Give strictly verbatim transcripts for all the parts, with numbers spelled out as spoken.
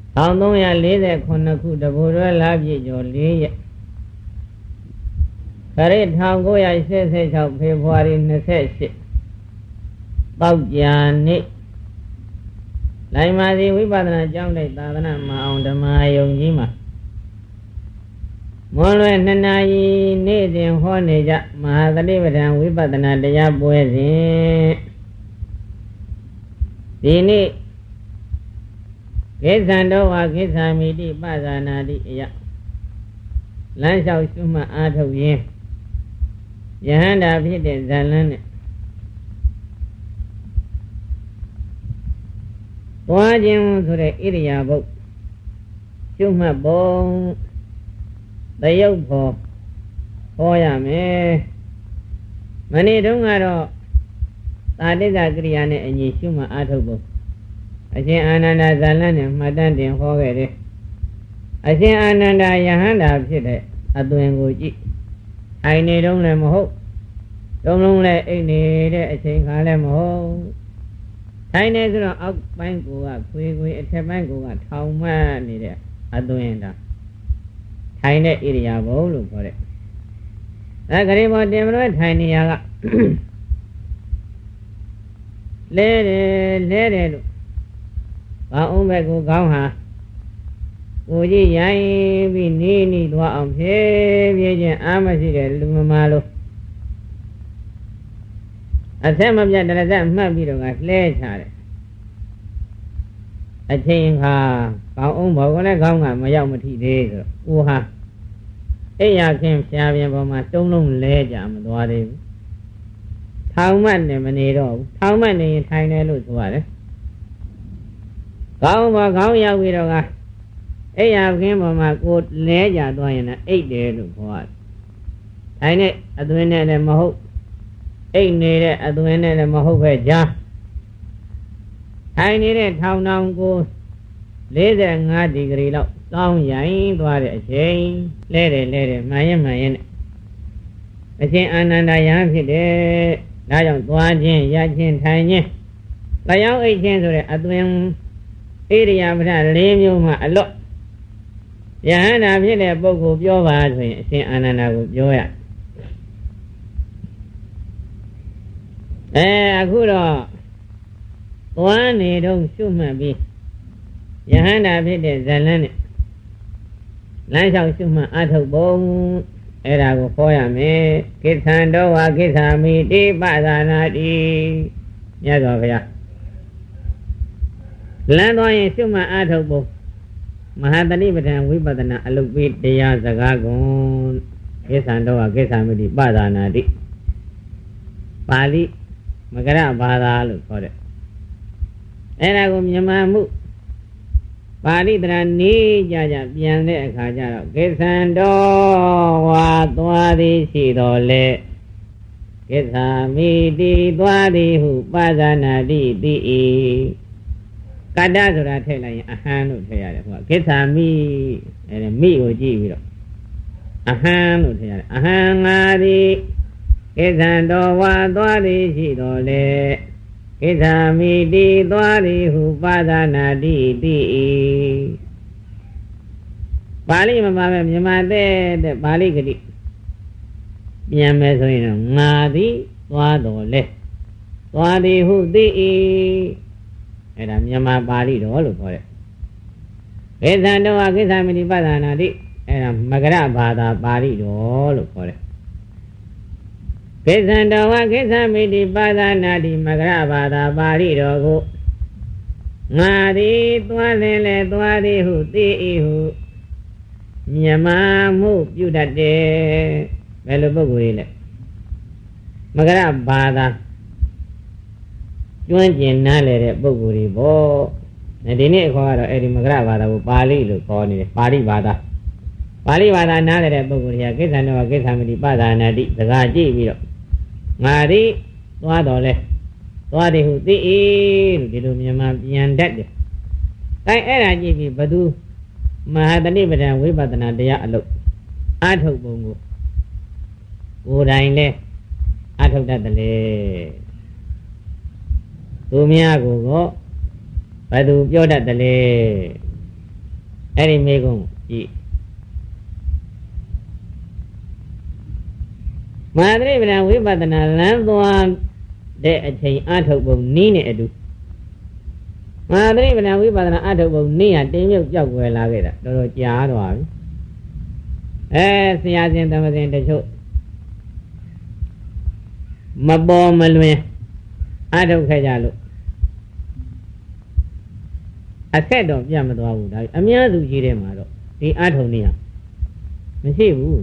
Thảo tông ya lý để con nó khu đập bùa lá bị cho lý vậy. Cái này thảo cô ya sẽ sẽ chọc phê phá đi nó sẽ sẽ tóc già nị. Lại mà đi quý bà ta trong đây ta ta mà ông ta mà dùng gì mà. Mỗi lần nãy nay nị tiền hoa nị dạ mà ta đi về thằng quý bà ta để ra bùa gì. Đi nị. Cái sản đó và cái sản mỹ đi ba gia na đi dạ. Lãnh sau chú mà á thâu yên. Dạ hẳn đã biết để ra lên này. Quá chừng thôi để ít nhà bộ. Chú mà bố. Đại yếu phổ. Phổ ya mê. Mà này đúng là đó. Ta đi ra cái nhà này anh chú mà á thâu bộ. Ashe Ananda Zalane Madan Din Hoge de Ashe Ananda Yahandaဖြစ်တဲ့အသွင်ကိုကြည့်အိုင်နေတော့လည်းမဟုတ်တုံးလုံးလည်းအိတ်နေတဲ့အချိန်ခါလည်းမဟုတ်ထိုင်နေဆိုတော့အောက်ပိုင်းကိုကခွေခွေအထက်ပိုင်းကိုကထောင်မှနေတဲ့အသွင်တာထိုင်တဲ့ဣရိယာပုလို့ခေါ်တဲ့အဲဂရိဘောတင်မလို့ထိုင်နေရကလဲတယ်လဲတယ်လို့ဘာအောင်ဘက်ကိုကောင်းဟာကိုကြီးရိုင်းပြီးနေနေသွားအောင်ဖြည်းဖြည်းချင်းအားမရှိတဲ့လူမမာလို့အဆက်မပြတ်တရဇက်မှတ်ပြီးတော့ကလှဲချတယ်အချိန်ခါကောင်းအောင်ဘောကလည်းကောင်းကမရောက်မထိသေးဆိုတော့ဦးဟာအိယာခင်ဖြာပြင်ပေါ်မှာတုံးလုံးလဲကြမသွားသေးဘူးထောင်မှတ်နေမနေတော့ဘူးထောင်မှတ်နေရင်ထိုင်တယ်လို့ဆိုရတယ်ကောင်းပါကောင်းရောက်ပြီးတော့ကအိယာခင်းပေါ်မှာကိုလဲကြသွားရင်လည်းအိတ်တယ်လို့ခေါ်ရတယ်။ထိုင်နဲ့အသွင်နဲ့လည်းမဟုတ်အိတ်နေတဲ့အသွင်နဲ့လည်းမဟုတ်ပဲကြားထိုင်နေတဲ့ထောင်ထောင်ကိုလေးဆယ်ငါးဒီဂရီလောက်တောင်းရိုင်းသွားတဲ့အချိန်လဲတယ်လဲတယ်မှန်ရင်မှန်ရင်နဲ့အရှင်အာနန္ဒာယဟန်ဖြစ်တယ်။ဒါကြောင့်သွားခြင်းရခြင်းထိုင်ခြင်းလျောင်းအိတ်ခြင်းဆိုတဲ့အသွင်ဣရိယာပဒလေးမျိုးမှအလော့ယဟန္တာဖြစ်တဲ့ပုဂ္ဂိုလ်ပြောပါဆိုရင်အရှင်အာနန္ဒာကိုပြောရအဲအခုတော့သွားနေတော့ရှုမှတ်ပြီးယဟန္တာဖြစ်တဲ့ဇလန်းနဲ့လမ်းလျှောက်ရှုမှတ်အထုတ်ပုံအဲ့ဒါကိုခေါ်ရမယ်ကိသံတော်ဝါကိသာမိတိပသနာတိမြတ်စွာဘုရားလမ်းသွားရင်ရှုမှတ်အားထုတ်ဖို့မဟာတတိပဋ္ဌာန်ဝိပဿနာအလုတ်ပေးတရားစကားကုန်ကိစ္ဆံတော်ကိစ္ဆာမိတိပသနာတိပါဠိမကရဘာသာလို့ခေါ်တဲ့အဲ့ဒါကိုမြန်မာမှုပါဠိတရနေကြကြပြန်တဲ့အခါကျတော့ကိစ္ဆံတော်ဝါသွားသည်ရှိတော်လေကိစ္ဆာမိတိသွားသည်ဟုပသနာတိတိဤကတ္တဆိုတာထည့်လိုက်ရင်အဟံလို့ထည့်ရတယ်ဟိုကကိစ္ဆာမိအဲမိကိုကြည့်ပြီးတော့အဟံလို့ထည့်ရတယ်အဟံငါသည်ကိစ္ဆံတော်ဝါသွားသည်ရှိတော်လေကိစ္ဆာမိတိသွားသည်ဟုပါဒနာတိတိပါဠိမှာပဲမြန်မာတဲ့တဲ့ပါဠိဂတိပြန်မယ်ဆိုရင်တော့ငါသည်သွားတော်လေသွားသည်ဟုသိ၏အဲ့ဒါမြန်မာပါဠိတော်လို့ခေါ်တယ်ကိစ္ဆံတော်ဟာကိစ္ဆာမိတိပဒနာတိအဲ့ဒါမကရဘာသာပါဠိတော်လို့ခေါ်တယ်ကိစ္ဆံတော်ဟာကိစ္ဆာမိတိပဒနာတိမကရဘာသာပါဠိတော်ကိုငါသည်သွားတယ်လေသွားသည်ဟုသိ၏ဟုမြန်မာမှုပြုတတ်တယ်ဘယ်လိုပုဂ္ဂိုလ်ကြီးလဲမကရဘာသာကျွမ်းကျင်နားလည်တဲ့ပုဂ္ဂိုလ်တွေပေါ့ဒီနေ့ခေါ်ကတော့အဲ့ဒီမကရဘာသာကိုပါဠိလို့ခေါ်နေတယ်ပါဠိဘာသာပါဠိဘာသာနားလည်တဲ့ပုဂ္ဂိုလ်တွေကကိစ္ဆံတော်ကိစ္ဆာမိတိပဒနာတိစကားကြည့်ပြီးတော့ငါသည်သွားတော်လဲသွားတယ်ဟုသိ၏လို့ဒီလိုမြန်မာပြန်တတ်တယ်အဲအဲ့ဒါကြည့်ပြီးဘသူမဟာတဏိပဒံဝိပဿနာတရားအလုပ်အာထုတ်ပုံကိုကိုယ်တိုင်လဲအာထုတ်တတ်တယ်လေသူများကိုကဘယ်သူပြောတတ်တယ်လဲအဲ့ဒီမေကုံကြည့်မဟာသရိပဒဝိပဿနာလမ်းသွားတဲ့အချိန်အထုတ်ပုံနည်းနဲ့အတူမဟာသရိပဒဝိပဿနာအထုတ်ပုံနည်းဟာတင်းမြုပ်ကြောက်ွယ်လာခဲ့တာတော်တော်ကြားသွားပြီအဲဆရာရှင်သမရှင်တချို့မပေါ်မလွင်အထုတ်ခဲ့ကြလို့အခက်တော့ပြတ်မသွားဘူးဒါအများစုကြီးထဲမှာတော့ဒီအထုတ်နည်းဟာမရှိဘူး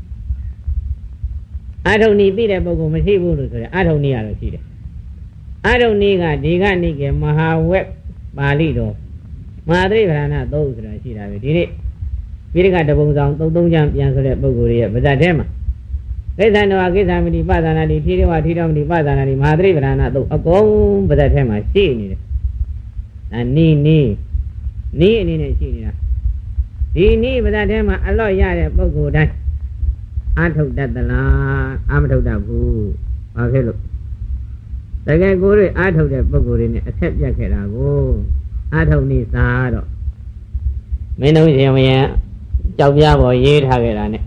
အထုံနည်းသိတဲ့ပုဂ္ဂိုလ်မရှိဘူးလို့ဆိုရင်အထုံနည်းကတော့ရှိတယ်အထုံနည်းကဒီကနေ့ကမဟာဝက်ပါဠိတော်မဟာသရိပဌာနသုံးဆိုတာရှိတာပဲဒီနေ့ပိဋကတပုံဆောင်သုံးသုံးချမ်းပြန်ဆိုတဲ့ပုဂ္ဂိုလ်ရဲ့ဗဇတ်ထဲမှာကိစ္စနောကိစ္စမတိပသနာတိထိတော်ဝထိတော်မတိပသနာတိမဟာသရိပဌာနသုံးအကုန်ဗဇတ်ထဲမှာရှိနေတယ်ဒါနီးနီးနီးအနေနဲ့ရှိနေတာဒီနီးဗဇတ်ထဲမှာအလော့ရတဲ့ပုဂ္ဂိုလ်တိုင်းအထုတ်တတ်သလားအမထုတ်တတ်ဘူးဘာဖြစ်လို့တကယ်ကိုယ်တွေအထုတ်တဲ့ပုဂ္ဂိုလ်တွေနဲ့အခက်ပြတ်ခဲ့တာကိုအထုတ်နေစားတော့မင်းတို့ရှင်မယံကြောက်ပြပေါ်ရေးထားခဲ့တာနဲ့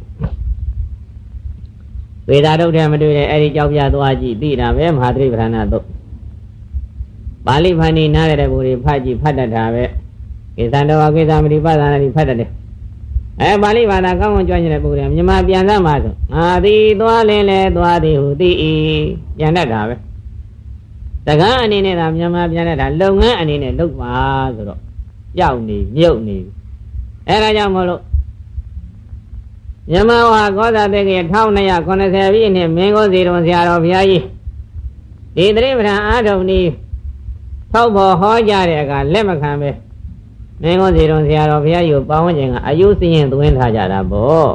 ဝေဒာထုတ်တယ်မတွေ့တဲ့အဲ့ဒီကြောက်ပြသွားကြည့်သိတာပဲမဟာသရိပဌာနသုတ်ပါဠိဖန်နေနားရတဲ့ပုဂ္ဂိုလ်ဖတ်ကြည့်ဖတ်တတ်တာပဲကိစ္စတော်ကိစ္စမတိပသနာတိဖတ်တတ်တယ်အဲပါဠိဘာသာကောင်းကောင်းကြွနေတဲ့ပုဂ္ဂိုလ်ကမြန်မာပြန်သားမှာဆိုငါသည်သွားလင်းလဲသွားသည်ဟုသိ၏ပြန်တတ်တာပဲတက္ကန်းအနေနဲ့သာမြန်မာပြန်တတ်တာလုပ်ငန်းအနေနဲ့လုပ်ပါဆိုတော့ကြောက်နေမြုပ်နေအဲဒါကြောင့်မလို့မြန်မာဝါကောသာတက္ကရာတစ်ထောင်နှစ်ရာခုနှစ်ဆယ်ပြည့်နှစ်မင်းကိုစီတော်ဆရာတော်ဘုရားကြီးဒီသတိပဋ္ဌာန်အားထုတ်နည်းထောက်ဖို့ဟောကြတဲ့အခါလက်မခံပဲမင်းကိုစီတော်ဆရာတော်ဘုရားကြီးကိုပေါင်းခြင်းကအယုစရင်သွင်းထားကြတာပေါ့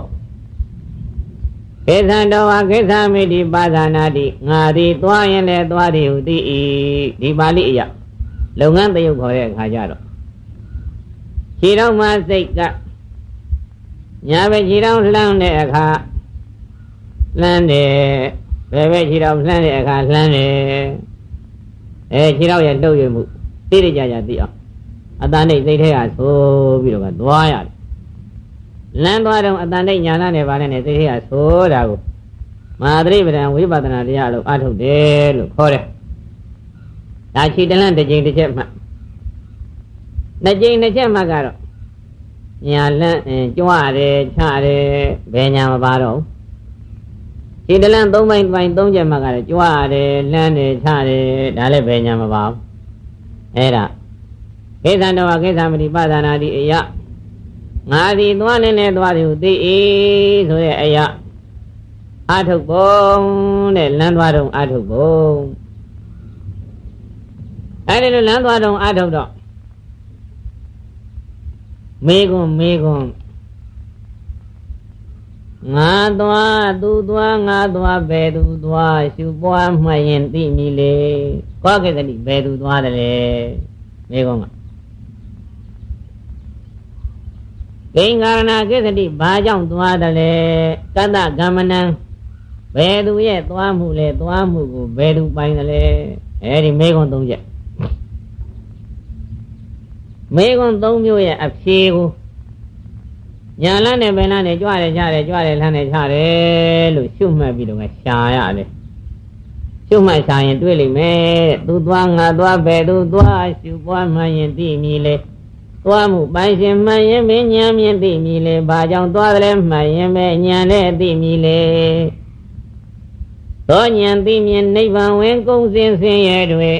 ကိစ္စတော်ဝါကိစ္စမိတိပါဒနာတိငါသည်သွားရင်လည်းသွားသည်ဟုသိ၏ဒီပါဠိအရာလုပ်ငန်းတရုပ်ခေါ်တဲ့အခါကျတော့ခြေတော်မှာစိတ်ကညာပဲခြေတော်လှမ်းတဲ့အခါလှမ်းတယ်ဘယ်ပဲခြေတော်လှမ်းတဲ့အခါလှမ်းတယ်အဲခြေတော်ရဲ့လှုပ်ရမှုသိရကြကြသိအောင်အတန်နဲ့စိတ်ထဲကဆိုပြီးတော့ကသွားရတယ်လမ်းသွားတော့အတန်နဲ့ညာနဲ့ဗာနဲ့စိတ်ထဲကဆိုတာကိုမဟာသရိပဌာန်ဝိပဿနာတရားလို့အထုတ်တယ်လို့ခေါ်တယ်ဒါခြေတလန့်တစ်ကြိမ်တစ်ချက်မှနှစ်ကြိမ်နှစ်ချက်မှကတော့ညာလန့်ကြွရတယ်ချတယ်ဘယ်ညာမပါတော့ခြေတလန့်သုံးပိုင်းပိုင်းသုံးချက်မှကတော့ကြွရတယ်လန့်တယ်ချတယ်ဒါလည်းဘယ်ညာမပါဘူးအဲ့ဒါကိစ္စတော်ကိစ္စမတိပသနာတိအယငါသည်သွားနေနေသွားသည်ဟုသိ၏ဆိုတဲ့အယအထုတ်ပုံတဲ့လမ်းသွားတော့အထုတ်ပုံအဲ့ဒီလိုလမ်းသွားတော့အထုတ်တော့မေကွန်းမေကွန်းငါသွားသူသွားငါသွားဘယ်သူသွားရှုပွားမှတ်ရင်သိမည်လေကောကိစ္စတိဘယ်သူသွားတယ်လဲမေကွန်းကကိင်္ဂရဏကိစ္စတိဘာကြောင့်သွားတယ်လဲကတ္တကမ္မနံဘယ်သူရဲ့သွားမှုလဲသွားမှုကိုဘယ်သူပိုင်တယ်လဲအဲဒီမေကွန်းသုံးချက်မေကွန်းသုံးမျိုးရဲ့အဖြေကိုညာလန်းနဲ့ဘယ်လန်းနဲ့ကြွတယ်ချတယ်ကြွတယ်လှမ်းတယ်ချတယ်လို့ရှုမှတ်ပြီးတော့ရှာရတယ်ရှုမှတ်ရှာရင်တွေ့လိမ့်မယ်သူသွားငါသွားဘယ်သူသွားရှုပွားမှရင်သိမည်လေသွားမှုပိုင်ရှင်မှရင်မဉာဏ်မြင်သိမည်လေဘာကြောင့်သွားတယ်မှရင်ပဲဉာဏ်နဲ့သိမည်လေသောဉာဏ်သိမြင်နိဗ္ဗာန်ဝင်ကုန်စင်ဆင်းရဲတွေ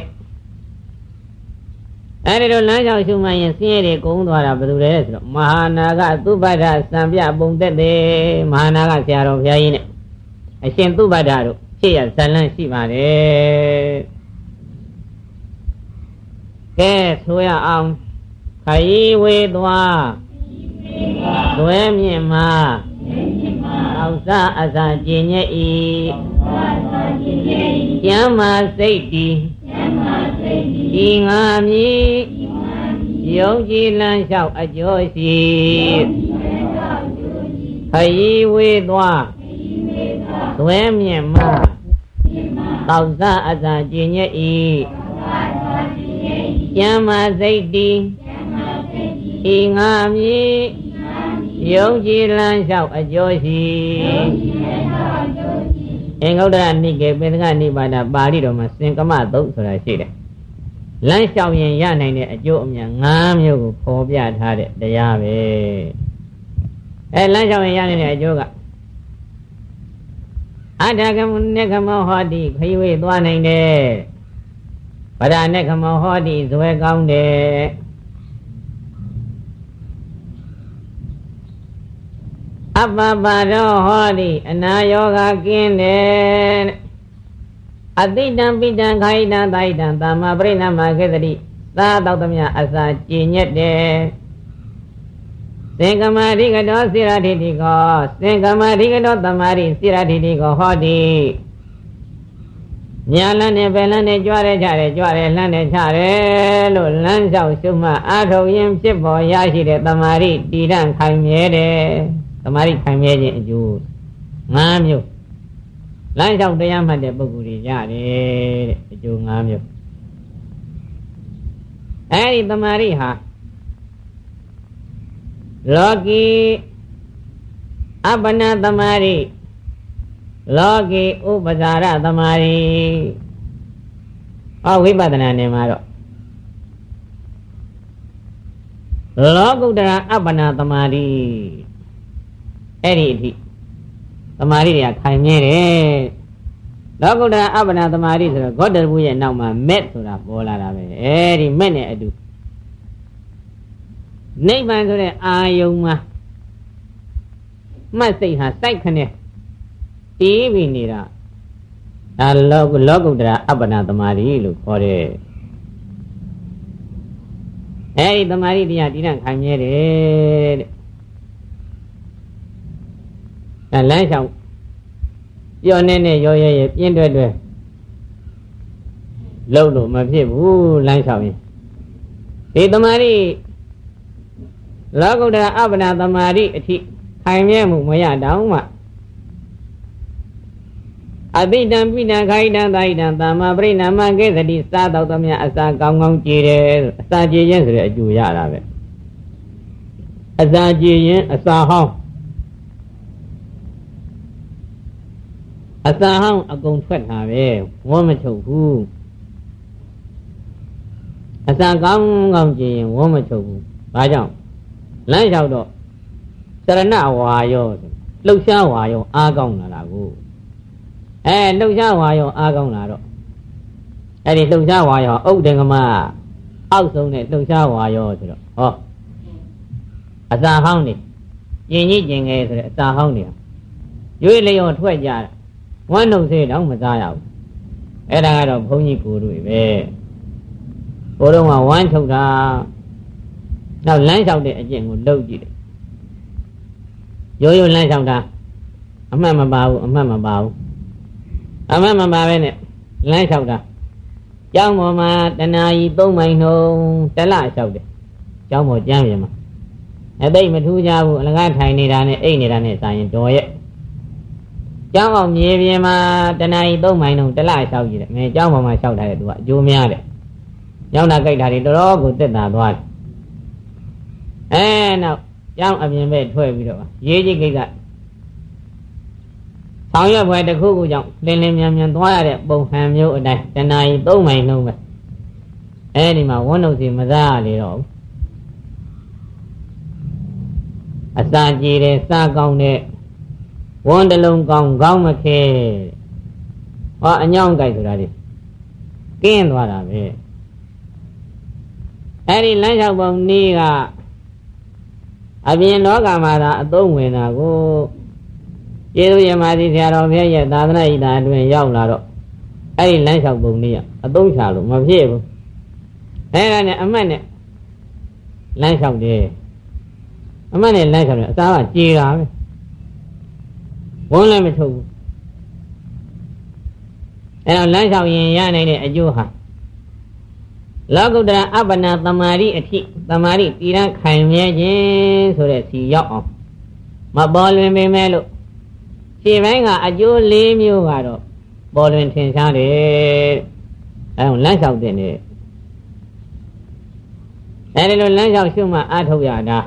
အဲ့ဒီလိုလမ်းကြောင်းရှုမှရင်ဆင်းရဲတွေကုန်သွားတာဘယ်လိုလဲဆိုတော့မဟာနာဂသုဘဒ္ဓစံပြပုံသက်တယ်မဟာနာဂဆရာတော်ဘုရားကြီးနဲ့အရှင်သုဘဒ္ဓတို့ဖြစ်ရဇလန်းရှိပါတယ်ကဲဆိုရအောင်ခရီးဝေးသွားလွဲမြင့်မှာအောက်စားအစာကျင်ရဲ့ဤကျမ်းမာစိတ်တည်ဒီငါမည်ယုံကြည်လန်းလျှောက်အကျိုးရှိခရီးဝေးသွားလွဲမြင့်မှာအောက်စားအစာကျင်ရဲ့ဤကျမ်းမာစိတ်တည်ဤငါမည်ယုံကြည်လမ်းလျှောက်အကျိုးရှိအင်္ဂုတ္တရနိကေပိသကနိဗ္ဗာဒပါဠိတော်မှာစင်ကမသုတ်ဆိုတာရှိတယ်လမ်းလျှောက်ရင်ရနိုင်တဲ့အကျိုးအမြတ်၅မျိုးကိုဖော်ပြထားတဲ့တရားပဲအဲလမ်းလျှောက်ရင်ရနိုင်တဲ့အကျိုးကအတ္တကမနေကမောဟောတိခရီးဝေးသွားနိုင်တယ်ဗဒနေကမောဟောတိဇွဲကောင်းတယ်အပ္ပပါရောဟောတိအနာယောဂကင်းတယ်အတိတံပိတံခိုင်တံတိုင်တံသမ္မာပရိဏမခေတ္တိသာတောက်သမြအစာကျင်ညက်တယ်သင်္ကမရိကတောစိရထိတိကောသင်္ကမရိကတောသမာရိစိရထိတိကောဟောတိညာလန်းနဲ့ပဲလန်းနဲ့ကြွားရဲကြတယ်ကြွားရဲလှမ်းနဲ့ချတယ်လို့လမ်းလျှောက်ရှုမှအာထုတ်ရင်ဖြစ်ပေါ်ရရှိတဲ့သမာရိတည်တံ့ခိုင်မြဲတယ်သမာရိခိုင်မြဲခြင်းအကျိုး၅မျိုးလမ်းလျှောက်တရားမှတ်တဲ့ပုဂ္ဂိုလ်တွေရတယ်တဲ့အကျိုး၅မျိုးအဲဒီသမာရိဟာလောကီအပ္ပနာသမာရိလောကီဥပဇာရသမာရိဟောဝိပဿနာနေမှာတော့လောကုတ္တရာအပ္ပနာသမာရိအဲ့ဒီအထိသမာရိတွေကခိုင်မြဲတယ်လောကုတ္တရာအပ္ပနာသမာရိဆိုတော့ဂေါတရဘူးရဲ့နောက်မှာမက်ဆိုတာပေါ်လာတာပဲအဲ့ဒီမက်နဲ့အတူနိဗ္ဗာန်ဆိုတဲ့အာယုံမှာမှတ်စိတ်ဟာစိုက်ခနဲ့တီးပြီးနေတာဒါလောကလောကုတ္တရာအပ္ပနာသမာဓိလို့ခေါ်တယ်အဲဒီသမာဓိတရားတည်တံ့ခိုင်မြဲတယ်တဲ့ဒါလမ်းလျှောက်ပြောနေနဲ့ရောရဲရဲပြင်းတွဲတွဲလှုပ်လို့မဖြစ်ဘူးလမ်းလျှောက်ရင်ဒီသမာဓိလောကုတ္တရာအပ္ပနာသမာဓိအထိခိုင်မြဲမှုမရတောင်မှအတိတံပိတံခိုင်တံသာဣတံသမ္မာပရိဏမကေသတိစားတော့သမျှအစာကောင်းကောင်းကြည်တယ်အစာကြည်ရင်ဆိုတဲ့အကျိုးရတာပဲအစာကြည်ရင်အစာဟောင်းအစာဟောင်းအကုန်ထွက်တာပဲဝမ်းမချုပ်ဘူးအစာကောင်းကောင်းကြည်ရင်ဝမ်းမချုပ်ဘူးဘာကြောင့်လမ်းလျှောက်တော့စရဏဝါယောလှုပ်ရှားဝါယောအားကောင်းလာတာကိုအဲလှုပ်ရှားဝါယောအားကောင်းလာတော့အဲ့ဒီလှုပ်ရှားဝါယောဥဒ္ဒင်္ဂမအောက်ဆုံးနဲ့လှုပ်ရှားဝါယောဆိုတော့ဟောအစာဟောင်းနေကျင်ကြီးကျင်ငယ်ဆိုတဲ့အစာဟောင်းနေရွေးလျော်ထွက်ကြတာဝမ်းနှုတ်စေးတော့မစားရဘူးအဲ့ဒါကတော့ဘုန်းကြီးကိုတို့ပဲဘိုးတော်ကဝမ်းထုတ်တာနောက်လမ်းလျှောက်တဲ့အကျင့်ကိုလုပ်ကြည့်တယ်ရိုးရိုးလမ်းလျှောက်တာအမှတ်မပါဘူးအမှတ်မပါဘူးအမှတ်မပါပဲနဲ့လမ်းလျှောက်တာကျောင်းပေါ်မှာတဏှာကြီးသုံးမိုင်နှုံတလလျှောက်တယ်ကျောင်းပေါ်ကျမ်းပြင်မှာအသိမထူးကြဘူးအလကားထိုင်နေတာနဲ့အိတ်နေတာနဲ့စာရင်တော်ရဲ့ကျောင်းအောင်မြေပြင်မှာတဏှာကြီးသုံးမိုင်နှုံတလလျှောက်ကြည့်တယ်ငယ်ကျောင်းပေါ်မှာလျှောက်ထားတယ်သူကအကျိုးများတယ်ကျောင်းသားကြိုက်တာတွေတော်တော်ကိုတက်တာသွားတယ်အဲနောက်ကျောင်းအပြင်ဘက်ထွက်ပြီးတော့ရေးကြီးကိစ္စဆောင်ရွက်ပွဲတစ်ခုခုကြောင့်လင်းလင်းမြန်မြန်သွားရတဲ့ပုံဟန်မျိုးအတိုင်းတဏှာကြီးသုံးမိုင်နှုံးပဲအဲဒီမှာဝန်းနှုတ်စီမစားရလေတော့အစာကြည်တယ်စားကောင်းတဲ့ဝန်းတလုံးကောင်းကောင်းမခဲဟောအညောင်းကြိုက်ဆိုတာဒီကင်းသွားတာပဲအဲဒီလမ်းလျှောက်ပုံနည်းကအပြင်လောကမှာသာအသုံးဝင်တာကိုကျေးဇူးရမသီဆရာတော်ဘုရားရဲ့သာသနာ့ဤသာအတွင်းရောက်လာတော့အဲ့ဒီလမ်းလျှောက်ပုံနည်းကအသုံးချလို့မဖြစ်ဘူးအဲ့ဒါနဲ့အမှတ်နဲ့လမ်းလျှောက်တယ်အမှတ်နဲ့လမ်းလျှောက်တယ်အစားကကြေတာပဲဝန်းလည်းမထုတ်ဘူးအဲ့တော့လမ်းလျှောက်ရင်ရနိုင်တဲ့အကျိုးဟာလောကုတ္တရာအပ္ပနာသမာဓိအထိသမာဓိတည်ရန်ခိုင်မြဲခြင်းဆိုတဲ့စီရောက်အောင်မပေါ်လွင်ပေမဲ့လို့ခြေပိုင်းကအကျိုး၄မျိုးကတော့ပေါ်လွင်ထင်ရှားတယ်အဲဒါလမ်းလျှောက်တဲ့နေအဲဒီလိုလမ်းလျှောက်ရှုမှအားထုတ်ရတာ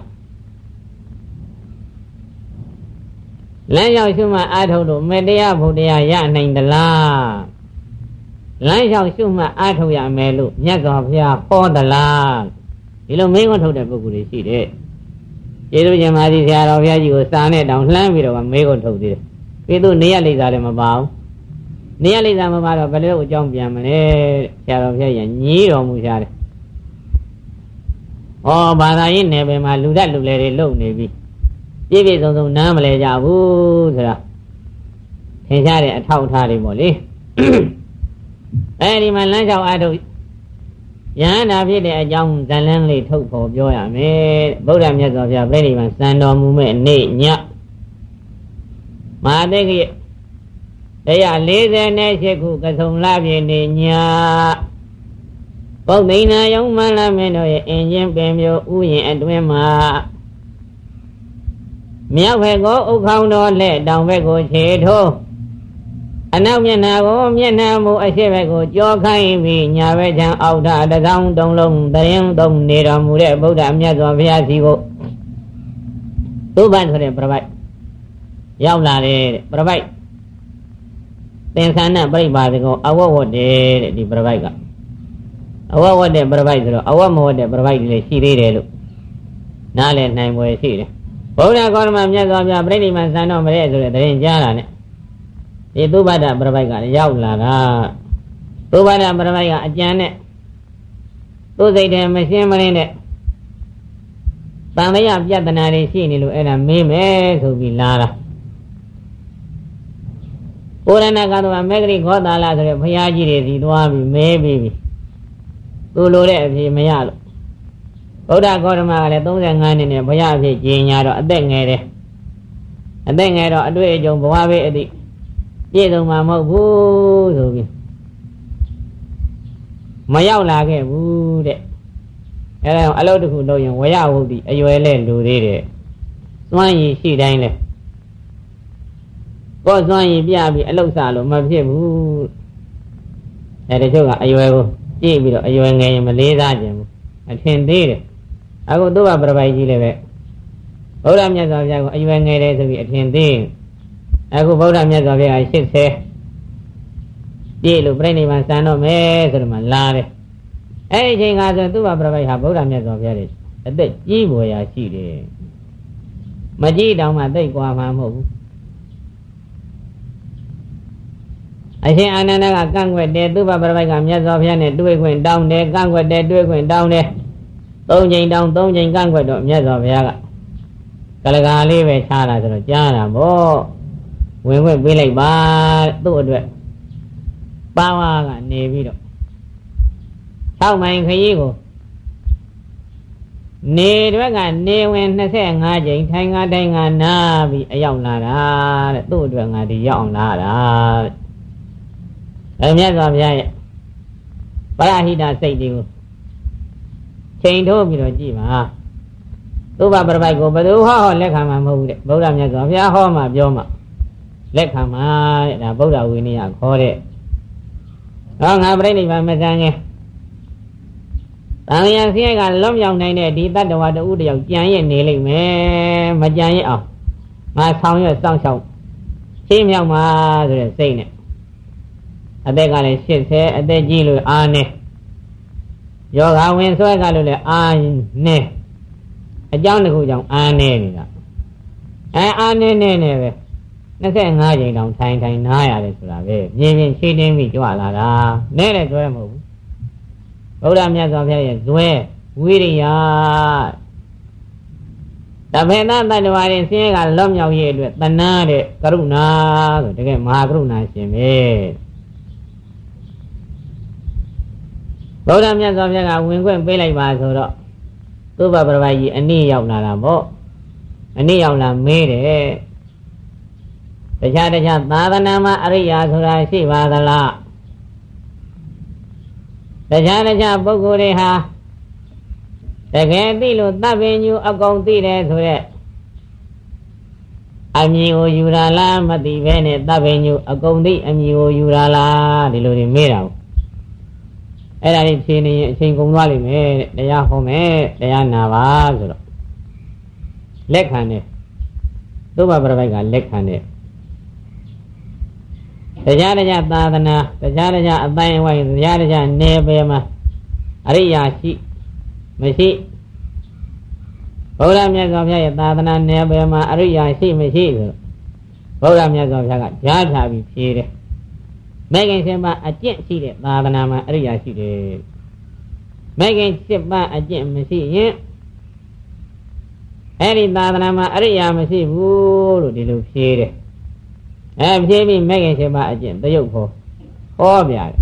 လမ်းလျှောက်ရှုမှအားထုတ်လို့မေတ္တရားဘုရားရနိုင်သလားလမ်းလျှောက်ရှုမှအားထုတ်ရမယ်လို့မြတ်စွာဘုရားဟောသလားဒီလိုမင်းကုန်ထုတ်တဲ့ပုဂ္ဂိုလ်တွေရှိတယ်ကျေးဇူးရှင်မာသီဆရာတော်ဘုရားကြီးကိုစာနဲ့တောင်လှမ်းပြီးတော့မင်းကုန်ထုတ်သေးတယ်ပြီးသူနေရလိမ့်စားလည်းမပါဘူးနေရလိမ့်စားမပါတော့ဘယ်လိုအကြောင်းပြန်မလဲဆရာတော်ဘုရားကြီးညီးတော်မူရှာတယ်ဩဘာသာရေးနယ်ပယ်မှာလူတက်လူလဲတွေလုံနေပြီပြည့်ပြည့်စုံစုံနားမလဲကြဘူးဆိုတာထင်ရှားတဲ့အထောက်အထားတွေပေါ့လေအဲဒီမှာလမ်းလျှောက်အားထုတ်ယဟန္တာဖြစ်တဲ့အကြောင်းဇာလန်းလေးထုတ်ဖော်ပြောရမယ်ဗုဒ္ဓမြတ်စွာဘုရားပြိဋိဘံစံတော်မူမဲ့နေ့ညမဟာသက္ကရာတရား၄၈ခုကဆုံလပြည့်နေ့ညပုဒ္ဓိနာယုံမလမင်းတို့ရဲ့အင်ချင်းပင်မျိုးဥယျာဉ်အတွင်းမှာမြောက်ဘက်ကိုဥခေါင်းတော်လက်တောင်ဘက်ကိုခြေထိုးအနောက်မျက်နှာကိုမျက်နှာမူအရှိဘက်ကိုကြောခိုင်းပြီးညာဘက်ချမ်းအောက်ထတစောင်းတုံးလုံးတရင်သုံးနေတော်မူတဲ့ဗုဒ္ဓမြတ်စွာဘုရားစီကိုသုဘဆိုတဲ့ပြပိုက်ရောက်လာတဲ့ပြပိုက်သင်္ခါနပြိပါဒကိုအဝဝတ်တယ်တဲ့ဒီပြပိုက်ကအဝဝတ်တဲ့ပြပိုက်ဆိုတော့အဝမဝတ်တဲ့ပြပိုက်တွေလည်းရှိသေးတယ်လို့နားလည်နိုင်ွယ်ရှိတယ်ဗုဒ္ဓဂေါတမမြတ်စွာဘုရားပြိဋိဘံစံတော်မတဲ့ဆိုတဲ့တရင်ကြားလာနဲ့ဒီသုဘဒပြပိုက်ကရောက်လာတာသုဘဒပြပိုက်ကအကျန်နဲ့သူ့စိတ်ထဲမရှင်းမလင်းတဲ့တန်လျာပြဿနာတွေရှိနေလို့အဲ့ဒါမေးမယ်ဆိုပြီးလာတာပုရဏကတော့မေဂရိခောတာလာဆိုတဲ့ဘုရားကြီးတွေစီသွားပြီးမဲပြီးပြီသူလိုတဲ့အဖြေမရလို့ဗုဒ္ဓဂေါတမကလည်းသုံးဆယ်ငါးနှစ်နဲ့ဘုရားအဖြစ်ကျင်ညာတော့အသက်ငယ်တယ်အသက်ငယ်တော့အတွေ့အကြုံဘဝပဲအသည့်ပြည့်စုံမှာမဟုတ်ဘူးဆိုပြီးမရောက်လာခဲ့ဘူးတဲ့အဲဒါအလုပ်တစ်ခုလုပ်ရင်ဝရဝုဒ္ဓိအရွယ်လဲလူသေးတယ်စွမ်းရည်ရှိတိုင်းလဲကိုယ်စွမ်းရည်ပြပြီးအလုပ်စားလို့မဖြစ်ဘူးအဲတချို့ကအရွယ်ကိုကြည့်ပြီးတော့အရွယ်ငယ်ရင်မလေးစားခြင်းဘူးအထင်သေးတယ်အခုသူ့ဘာပြပိုက်ကြီးလည်းပဲဗုဒ္ဓမြတ်စွာဘုရားကိုအရွယ်ငယ်တယ်ဆိုပြီးအထင်သေးအခုဗုဒ္ဓမြတ်စွာဘုရားရှစ်ဆယ်ပြည့်လို့ပြိဋိဘံစံတော့မယ်ဆိုတော့မှလာတယ်အဲ့ဒီအချိန်ကဆိုသူ့ဘာပြပိုက်ဟာဗုဒ္ဓမြတ်စွာဘုရားရဲ့အသက်ကြီးပေါ်ရာရှိတယ်မကြီးတောင်မှသိပ်กว่าမှမဟုတ်ဘူးအရှင်အာနန္ဒကကန့်ကွက်တယ်သူ့ဘာပြပိုက်ကမြတ်စွာဘုရားနဲ့တွေ့ခွင့်တောင်းတယ်ကန့်ကွက်တယ်တွေ့ခွင့်တောင်းတယ်သုံးချိန်တောင်းသုံးချိန်ကန့်ကွက်တော့မြတ်စွာဘုရားကကလကာလေးပဲချားတာဆိုတော့ကြားတာပေါ့ဝင်ခွင့်ပေးလိုက်ပါသူ့အတွက်ပါဝါကနေပြီးတော့၆မိုင်ခရီးကိုနေတွေကနေဝင်၂၅ချိန်ထိုင်ငါတိုင်ငါနာပြီးအရောက်လာတာတဲ့သူ့အတွက်ငါဒီရောက်အောင်လာတာတဲ့အဲမြတ်စွာဘုရားရဲ့ပရဟိတစိတ်တွေကိုချိန်ထိုးပြီးတော့ကြည့်ပါသူ့ဘာပြပိုက်ကိုဘယ်သူဟောဟောလက်ခံမှာမဟုတ်ဘူးတဲ့ဗုဒ္ဓမြတ်စွာဘုရားဟောမှပြောမှလက်ခံမှာတဲ့ဒါဗုဒ္ဓဝိနည်းခေါ်တဲ့ဟောငါပြိဋိဘံမစံငယ်တန်လျာဆင်းရဲကလွတ်မြောက်နိုင်တဲ့ဒီတတ္တဝါတူတယောက်ကြံ့ရဲ့နေလိမ့်မယ်မကြံ့ရဲ့အောင်ငါဆောင်ရွက်စောင့်ရှောက်ရှင်းမြောက်မှာဆိုတဲ့စိတ်နဲ့အသက်ကလည်းရှစ်ဆယ်အသက်ကြီးလို့အာနေယောဂဝင်ဆွဲကလို့လည်းအာနေအကြောင်းတစ်ခုကြောင့်အာနေနေတာအဲအာနေနေနေပဲ၂၅ချိန်တောင်ထိုင်ထိုင်နားရတယ်ဆိုတာပဲမြင်မြင်ရှင်းတင်းပြီးကြွလာတာနဲတယ်ကြွဲမဟုတ်ဘူးဗုဒ္ဓမြတ်စွာဘုရားရဲ့ဇွဲဝိရိယတပည့်သားတ attva တွေဆင်းရဲကလွတ်မြောက်ရေးအတွက်တဏှာတဲ့ကရုဏာဆိုတကယ်မဟာကရုဏာရှင်ပဲဗုဒ္ဓမြတ်စွာဘုရားကဝင်ခွင့်ပေးလိုက်ပါဆိုတော့သုဘပရပိုက်ကြီးအနည်းရောက်လာတာပေါ့အနည်းရောက်လာမေးတယ်တခြားတခြားသာသနာမှာအရိယာဆိုတာရှိပါသလားတခြားတခြားပုဂ္ဂိုလ်တွေဟာတကယ်သိလို့သဗ္ဗညုအကုန်သိတယ်ဆိုရက်အမြင်ကိုယူရလားမသိပဲနဲ့သဗ္ဗညုအကုန်သိအမြင်ကိုယူရလားဒီလိုတွေမေးတာအဲ့ဒါလေးဖြေနေရင်အချိန်ကုန်သွားလိမ့်မယ်တရားဟောမယ်တရားနာပါဆိုတော့လက်ခံတယ်သုဘပရပိုက်ကလက်ခံတယ်တရားတရားသာသနာတရားတရားအတိုင်းအဝိုင်းတရားတရားနေပယ်မှာအရိယာရှိမရှိဘုရားမြတ်စွာဘုရားရဲ့သာသနာနေပယ်မှာအရိယာရှိမရှိဆိုဘုရားမြတ်စွာဘုရားကကြားထားပြီးဖြေတယ်မဲခင်ရှင်ပါအကျင့်ရှိတဲ့သာသနာမှာအရိယာရှိတယ်မဲခင်စစ်ပါအကျင့်မရှိရင်အဲ့ဒီသာသနာမှာအရိယာမရှိဘူးလို့ဒီလိုဖြေတယ်အဲဖြေပြီးမဲခင်ရှင်ပါအကျင့်တရုပ်ခေါ်ဟောပြတယ်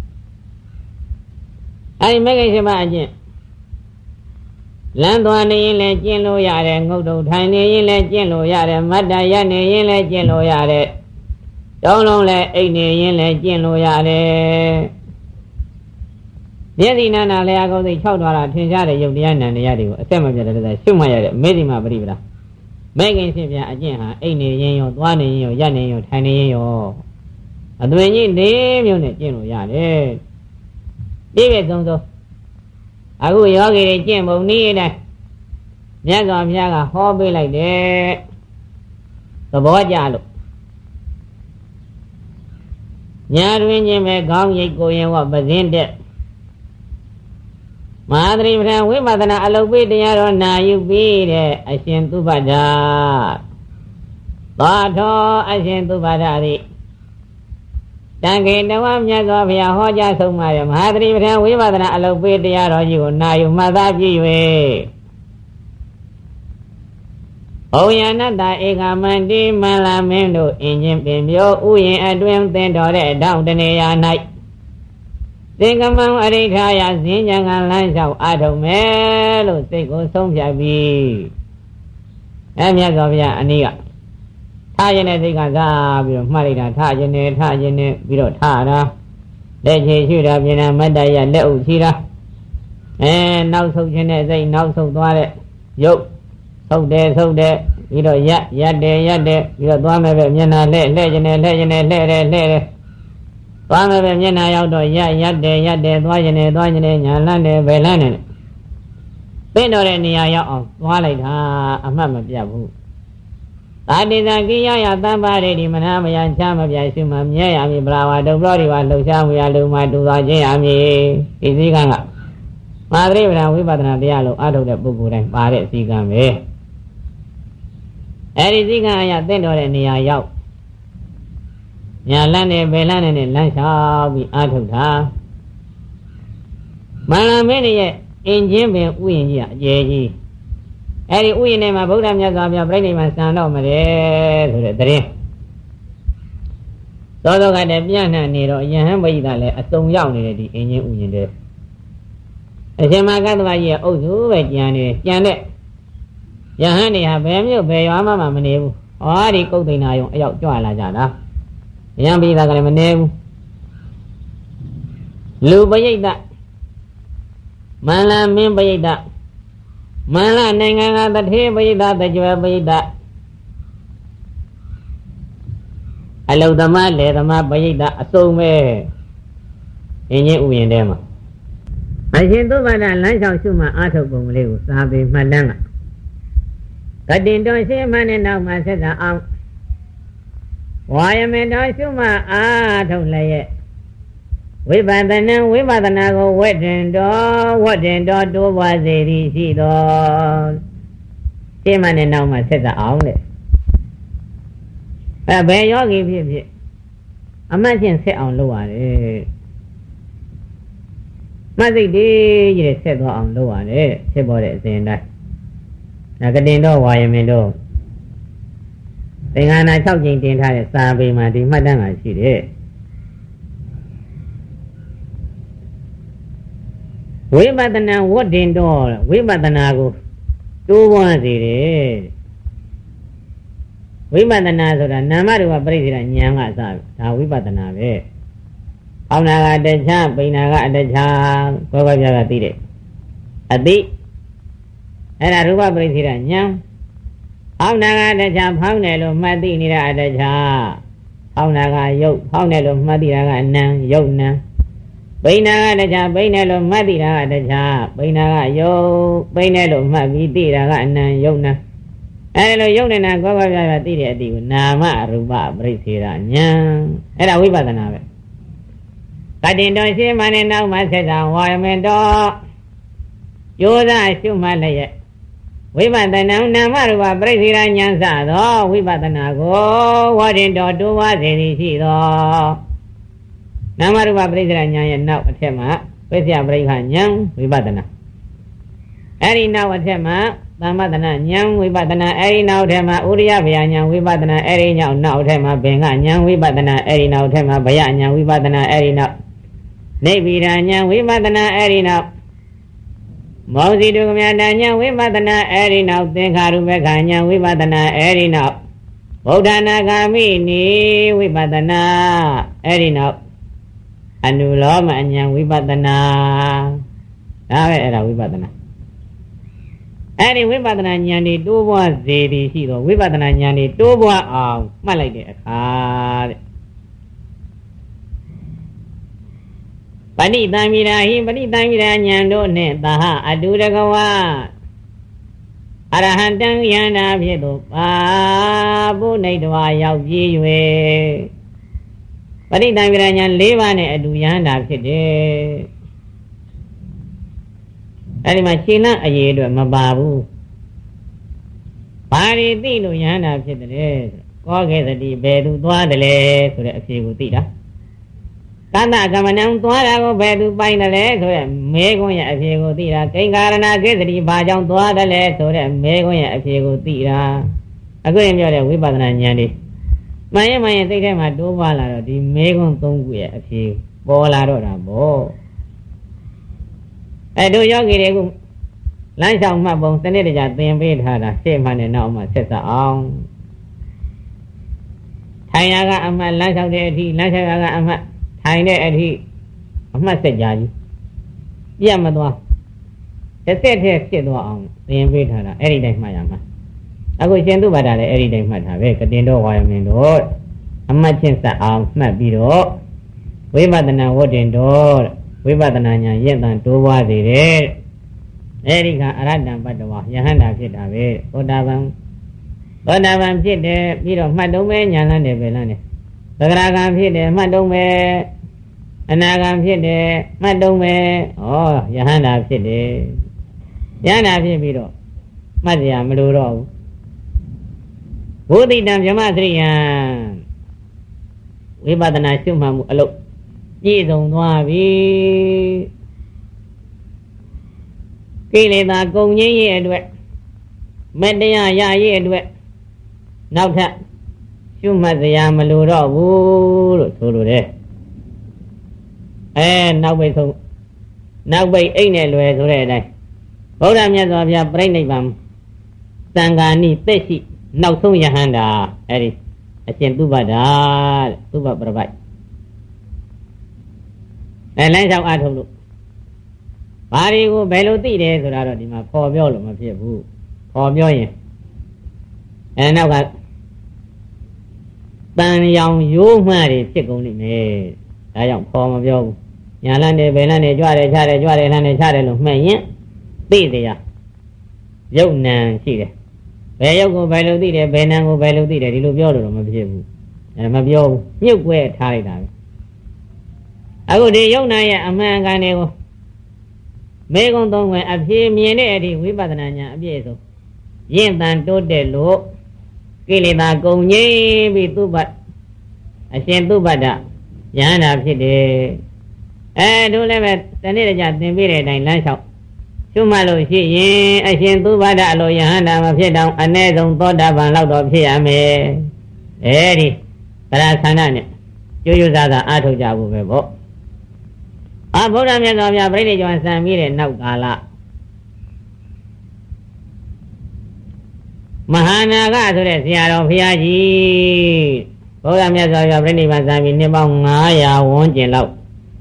အဲ့ဒီမဲခင်ရှင်ပါအကျင့်လမ်းသွားနေရင်လည်းကျင့်လို့ရတယ်ငုတ်တုတ်ထိုင်နေရင်လည်းကျင့်လို့ရတယ်မတ်တရနေရင်လည်းကျင့်လို့ရတယ်တောင်းလုံးလည်းအိတ်နေရင်လည်းကျင့်လို့ရတယ်မျက်စိနာနာလျာကိုယ်စိတ်၆သွားတာထင်ရှားတဲ့ယုတ်တရားနံတရားတွေကိုအဆက်မပြတ်တဲ့တည်းရှုမှတ်ရတဲ့မေဒီမာပရိပဒါမဲခင်ရှင်ပြန်အကျင့်ဟာအိတ်နေရင်ရောသွားနေရင်ရောရက်နေရောထိုင်နေရင်ရောအသွင်ကြီးနေမျိုးနဲ့ကျင့်လို့ရတယ်ပြည့်ပြည့်စုံစုံအခုယောဂီတွေကျင့်ပုံနည်းအတိုင်းမြတ်စွာဘုရားကဟောပေးလိုက်တယ်သဘောကျလို့ညာတွင်ချင်းပဲခေါင်းရိပ်ကိုရင်ဝပဇင်းတက်မဟာသရိပဋ္ဌာန်ဝိပဿနာအလုပ်ပေးတရားတော်နာယူပြီးတဲ့အရှင်သုဘဒာသာထောအရှင်သုဘဒာသည်တန်ခေတဝမြတ်စွာဘုရားဟောကြားဆုံးမှာရမဟာသရိပဋ္ဌာန်ဝိပဿနာအလုပ်ပေးတရားတော်ကြီးကိုနာယူမှတ်သားပြည့်၍ဘုံယနတ္တဧကမန္တိမန္လာမင်းတို့အင်ချင်းပင်မျိုးဥယျင်အတွင်သင်တော်တဲ့အထောက်တနေရာ၌သင်္ကမံအရိဋ္ဌာယဇင်းဉာဏ်ကလမ်းလျှောက်အားထုတ်မယ်လို့စိတ်ကိုဆုံးဖြတ်ပြီးအဲမြတ်စွာဘုရားအနည်းကထားခြင်းနဲ့စိတ်ကစားပြီးတော့မှတ်လိုက်တာထားခြင်းနဲ့ထားခြင်းနဲ့ပြီးတော့ထားတာလက်ချေရှိတာပြင်နာမတ္တရလက်ဥရှိတာအဲနောက်ဆုတ်ခြင်းနဲ့စိတ်နောက်ဆုတ်သွားတဲ့ရုပ်ဆုတ်တယ်ဆုတ်တယ်ပြီးတော့ရက်ရက်တယ်ရက်တယ်ပြီးတော့သွားမယ်ပဲမျက်နှာလှဲ့လှဲ့ခြင်းနဲ့လှဲ့ခြင်းနဲ့လှဲ့တယ်လှဲ့တယ်သွားမယ်ပဲမျက်နှာရောက်တော့ရက်ရက်တယ်ရက်တယ်သွားခြင်းနဲ့သွားခြင်းနဲ့ညာလန်းတယ်ဘယ်လန်းတယ်ပင့်တော်တဲ့နေရာရောက်အောင်သွားလိုက်တာအမှတ်မပြတ်ဘူးသာတိသကိယယသဗ္ဗရေဒီမနာမယချမ်းမပြတ်ရှိမှမြဲရမည်ဗလာဝဒုပ္ပရောဒီဝလှုပ်ရှားမှုရလုံမှတူသွားခြင်းရမည်ဒီစည်းကံကမဟာသရိပဋ္ဌာန်ဝိပဿနာတရားလို့အားထုတ်တဲ့ပုဂ္ဂိုလ်တိုင်းပါတဲ့စည်းကံပဲအဲဒီစည်းကံအရာသင့်တော်တဲ့နေရာရောက်ညာလန်းနဲ့ဘယ်လန်းနဲ့လမ်းလျှောက်ပြီးအားထုတ်တာမန္လမင်းရဲ့အင်ချင်းပင်ဥယျာဉ်ကြီးအကျယ်ကြီးအဲဒီဥယျာဉ်ထဲမှာဗုဒ္ဓမြတ်စွာဘုရားပြိဋိဘံစံတော့မလဲဆိုတဲ့သတင်းသောသောကတည်းပြန့်နှံ့နေတော့ယဟန်ပရိသလည်းအစုံရောက်နေတဲ့ဒီအင်ချင်းဥယျာဉ်တဲ့အရှင်မကတ္တဝကြီးရဲ့အုပ်စုပဲကြံနေကြံတဲ့ယဟန်တွေဟာဘယ်မြို့ဘယ်ရွာမှမနေဘူးဟောဒီကုတ်သိဏယုံအရောက်ကြွလာကြတာယဟန်ပရိသကလည်းမနေဘူးလူပရိသမန္လမင်းပရိသမန္လနိုင်ငံကတထေပရိသတကြွယ်ပရိသအလုသမားလေသမားပရိသအစုံပဲအင်းချင်းဥယျာဉ်ထဲမှာအရှင်သုဘဒလမ်းလျှောက်ရှုမှအားထုတ်ပုံလေးကိုစာပေမှတ်လန်းကကတင်တော်ရှင်မနဲ့နောက်မှဆက်တာအောင်ဝါယမေတော်ရှုမှအားထုတ်လည်းရဲ့ဝိပဿနာဝိပဿနာကိုဝတ်တင်တော်ဝတ်တင်တော်တိုးပွားစေသည်ရှိတော်ရှင်မနဲ့နောက်မှဆက်တာအောင်လေအဲဘယ်ယောဂီဖြစ်ဖြစ်အမှတ်ချင်းဆက်အောင်လုပ်ရတယ်မသိတည်းကြီးဆက်သွားအောင်လုပ်ရတယ်ဖြစ်ပေါ်တဲ့အစဉ်တိုင်းငါကတင်တော့ဝါယမင်တော့သင်္ဃာနာ၆ကြိမ်တင်ထားတဲ့စာပေမှာဒီမှတ်တမ်းကရှိတယ်ဝိပဿနာဝတ်တင်တော့ဝိပဿနာကိုတိုးပွားစေတယ်ဝိပဿနာဆိုတာနာမရူပပရိစ္ဆေဒဉာဏ်ကစဒါဝိပဿနာပဲ။အောင်းနာကတခြားပိဏာကအတခြားဘယ်ဘက်ပြကသိတယ်။အသိအဲ့ဒါရူပပရိစ္ဆေဒဉာဏ်။အောင်းနာကတခြားဖောင်းတယ်လို့မှတ်သိနေတဲ့အတခြား။အောင်းနာကယုတ်ဖောင်းတယ်လို့မှတ်သိတာကအနံယုတ်နံ။ဘိနာကတခြားဘိနေလို့မှတ်သိတာကတခြားဘိနာကယုတ်ဘိနေလို့မှတ်ပြီးသိတာကအနံယုတ်နာအဲလိုယုတ်နေတာကောကောပြပြသိတဲ့အတိကိုနာမရူပပရိစ္ဆေရဉာဏ်အဲ့ဒါဝိပဿနာပဲကတင်တော်ရှိမှနဲ့နောက်မှဆက်တာဝါယမေတော်ယောဇရှုမှလည်းရဲ့ဝိပဿနာနာမရူပပရိစ္ဆေရဉာဏ်စသောဝိပဿနာကိုဝါတင်တော်တိုးဝါစေသည်ရှိသောနာမရူပပရိစ္ဆေရဉာဏ်ရဲ့နောက်အထက်မှာပစ္စယပရိက္ခဉာဏ်ဝိပဿနာအဲ့ဒီနောက်အထက်မှာသမ္မတနာဉာဏ်ဝိပဿနာအဲ့ဒီနောက်ထက်မှာဥရိယဗျာဉာဏ်ဝိပဿနာအဲ့ဒီနောက်နောက်ထက်မှာဘင်္ဂဉာဏ်ဝိပဿနာအဲ့ဒီနောက်ထက်မှာဗျာဉာဏ်ဝိပဿနာအဲ့ဒီနောက်နိဗ္ဗိဒာဉာဏ်ဝိပဿနာအဲ့ဒီနောက်မောဇိတုကမြတဉာဏ်ဝိပဿနာအဲ့ဒီနောက်သင်္ခါရုပ္ပခဉာဏ်ဝိပဿနာအဲ့ဒီနောက်ဗုဒ္ဓနာဂာမိနိဝိပဿနာအဲ့ဒီနောက်အနုလောမဉာဏ်ဝိပဿနာဒါပဲအဲ့ဒါဝိပဿနာအဲ့ဒီဝိပဿနာဉာဏ်တွေတိုးပွားစေသည်ရှိတော့ဝိပဿနာဉာဏ်တွေတိုးပွားအောင်မှတ်လိုက်တဲ့အခါတဲ့ပဏိသမိရာဟိပဏိသမိရာဉာဏ်တို့နှင့်သာဟအတုတကဝအရဟံတံယန္တာဖြစ်သို့ပါပုနိတဝါရောက်ပြေး၍ပဏိသမိရာဉာဏ်၄ပါးနဲ့အတူယန္တာဖြစ်တယ်အဲ့ဒီမှာရှင်လအရေးအတွက်မပါဘူးဘာတွေသိလို့ယန္တာဖြစ်တယ်ကောကေသတိဘယ်သူသွားတယ်လဲဆိုတဲ့အဖြေကိုသိတာကန္တကမနံသွားတာကိုဘယ်သူပိုင်တယ်လဲဆိုတဲ့မဲခွန်းရဲ့အဖြေကိုသိတာကိင်္ဂရဏကေသတိဘာကြောင့်သွားတယ်လဲဆိုတဲ့မဲခွန်းရဲ့အဖြေကိုသိတာအခုရင်ပြောတဲ့ဝိပဿနာဉာဏ်လေးမှန်ရင်မှန်ရင်သိတဲ့မှာတိုးပွားလာတော့ဒီမဲခွန်း၃ခုရဲ့အဖြေပေါ်လာတော့တာပေါ့အဲတို့ယောဂီတွေကလမ်းလျှောက်မှတ်ပုံစနစ်တကျသင်ပေးထားတာရှေ့မှနဲ့နောက်မှဆက်စပ်အောင်ထိုင်ရကအမှတ်လမ်းလျှောက်တဲ့အထိလမ်းလျှောက်ရကအမှတ်ထိုင်တဲ့အထိအမှတ်ဆက်ကြကြီးပြတ်မသွားတစ်ဆက်တည်းဖြစ်သွားအောင်သင်ပေးထားတာအဲ့ဒီတိုင်းမှတ်ရမှာအခုရှင်သူဘာသာလည်းအဲ့ဒီတိုင်းမှတ်တာပဲကတင်တော်ဝါယမင်းတို့အမှတ်ချင်းစပ်အောင်မှတ်ပြီးတော့ဝိပဿနာဝတ္တင်တော်ဝိပဿနာဉာဏ်ရင့်တန်တိုးပွားစေတယ်အဲဒီကအရဟတံပတ္တဝါယဟန္တာဖြစ်တာပဲသောတာပန်သောတာပန်ဖြစ်တယ်ပြီးတော့မှတ်တုံးပဲဉာဏ်လန်းတယ်ပဲလန်းတယ်သဂရကံဖြစ်တယ်မှတ်တုံးပဲအနာကံဖြစ်တယ်မှတ်တုံးပဲဩယဟန္တာဖြစ်တယ်ယဟန္တာဖြစ်ပြီးတော့မှတ်စရာမလိုတော့ဘူးဘုဒ္ဓတံဗြဟ္မသရိယံဝိပဿနာရှုမှတ်မှုအလုပ်ပြည့်စုံသွားပြီကိလေသာကုန်ငြိမ်းရေးအတွက်မတရားရရေးအတွက်နောက်ထပ်ရှုမှတ်စရာမလိုတော့ဘူးလို့ဆိုလိုတယ်အဲနောက်ပိတ်ဆုံးနောက်ပိတ်အိတ်နဲ့လွယ်ဆိုတဲ့အတိုင်းဗုဒ္ဓမြတ်စွာဘုရားပြိဋိဘံသံဃာနိသက်ရှိနောက်ဆုံးယဟန္တာအဲဒီအရှင်သုဘဒာတဲ့သုဘပရပိုက်အဲလမ်းလျှောက်အားထုတ်လို့ဘာတွေကိုဘယ်လိုသိတယ်ဆိုတာတော့ဒီမှာပေါ်ပြောလို့မဖြစ်ဘူးပေါ်ပြောရင်အဲနောက်ကတန်ရောင်ရိုးမှတွေဖြစ်ကုန်လိမ့်မယ်ဒါကြောင့်ပေါ်မပြောဘူးညာလန်းတယ်ဘယ်လန်းတယ်ကြွတယ်ချတယ်ကြွတယ်လန်းတယ်ချတယ်လို့မှတ်ရင်သိတရားယုတ်နံရှိတယ်ဘယ်ယုတ်ကိုဘယ်လိုသိတယ်ဘယ်နံကိုဘယ်လိုသိတယ်ဒီလိုပြောလို့တော့မဖြစ်ဘူးအဲမပြောဘူးမြုပ်ွယ်ထားလိုက်တာပဲအခုဒီယုတ်နံရဲ့အမှန်ကန်တွေကိုမေကုံသုံးခွင်အပြေမြင်တဲ့အထိဝိပဿနာဉာဏ်အပြည့်စုံရင့်တန်တိုးတက်လို့ကိလေသာကုန်ငြိမ်းပြီးသုဘတ်အရှင်သုဘတ်ယဟန္တာဖြစ်တယ်အဲတို့လည်းပဲတနေ့တကြသင်ပြတဲ့အတိုင်းလမ်းလျှောက်ရှုမှတ်လို့ရှိရင်အရှင်သုဘဒအလိုယဟန္တာမဖြစ်တော့အ ਨੇ ဆုံးသောတာပန်လောက်တော့ဖြစ်ရမယ်အဲဒီသရဆန္ဒနဲ့ကျိုးကျိုးစားစားအားထုတ်ကြဖို့ပဲပေါ့အဘုရားမြတ်စွာဘုရားပြိဋိကျော်ဆံပြီးတဲ့နောက်ကာလမဟာနာဂဆိုတဲ့ဆရာတော်ဘုရားကြီးဘုရားမြတ်စွာဘုရားပြိဋိဘံဆံပြီးနှစ်ပေါင်း၅ရာဝန်းကျင်လောက်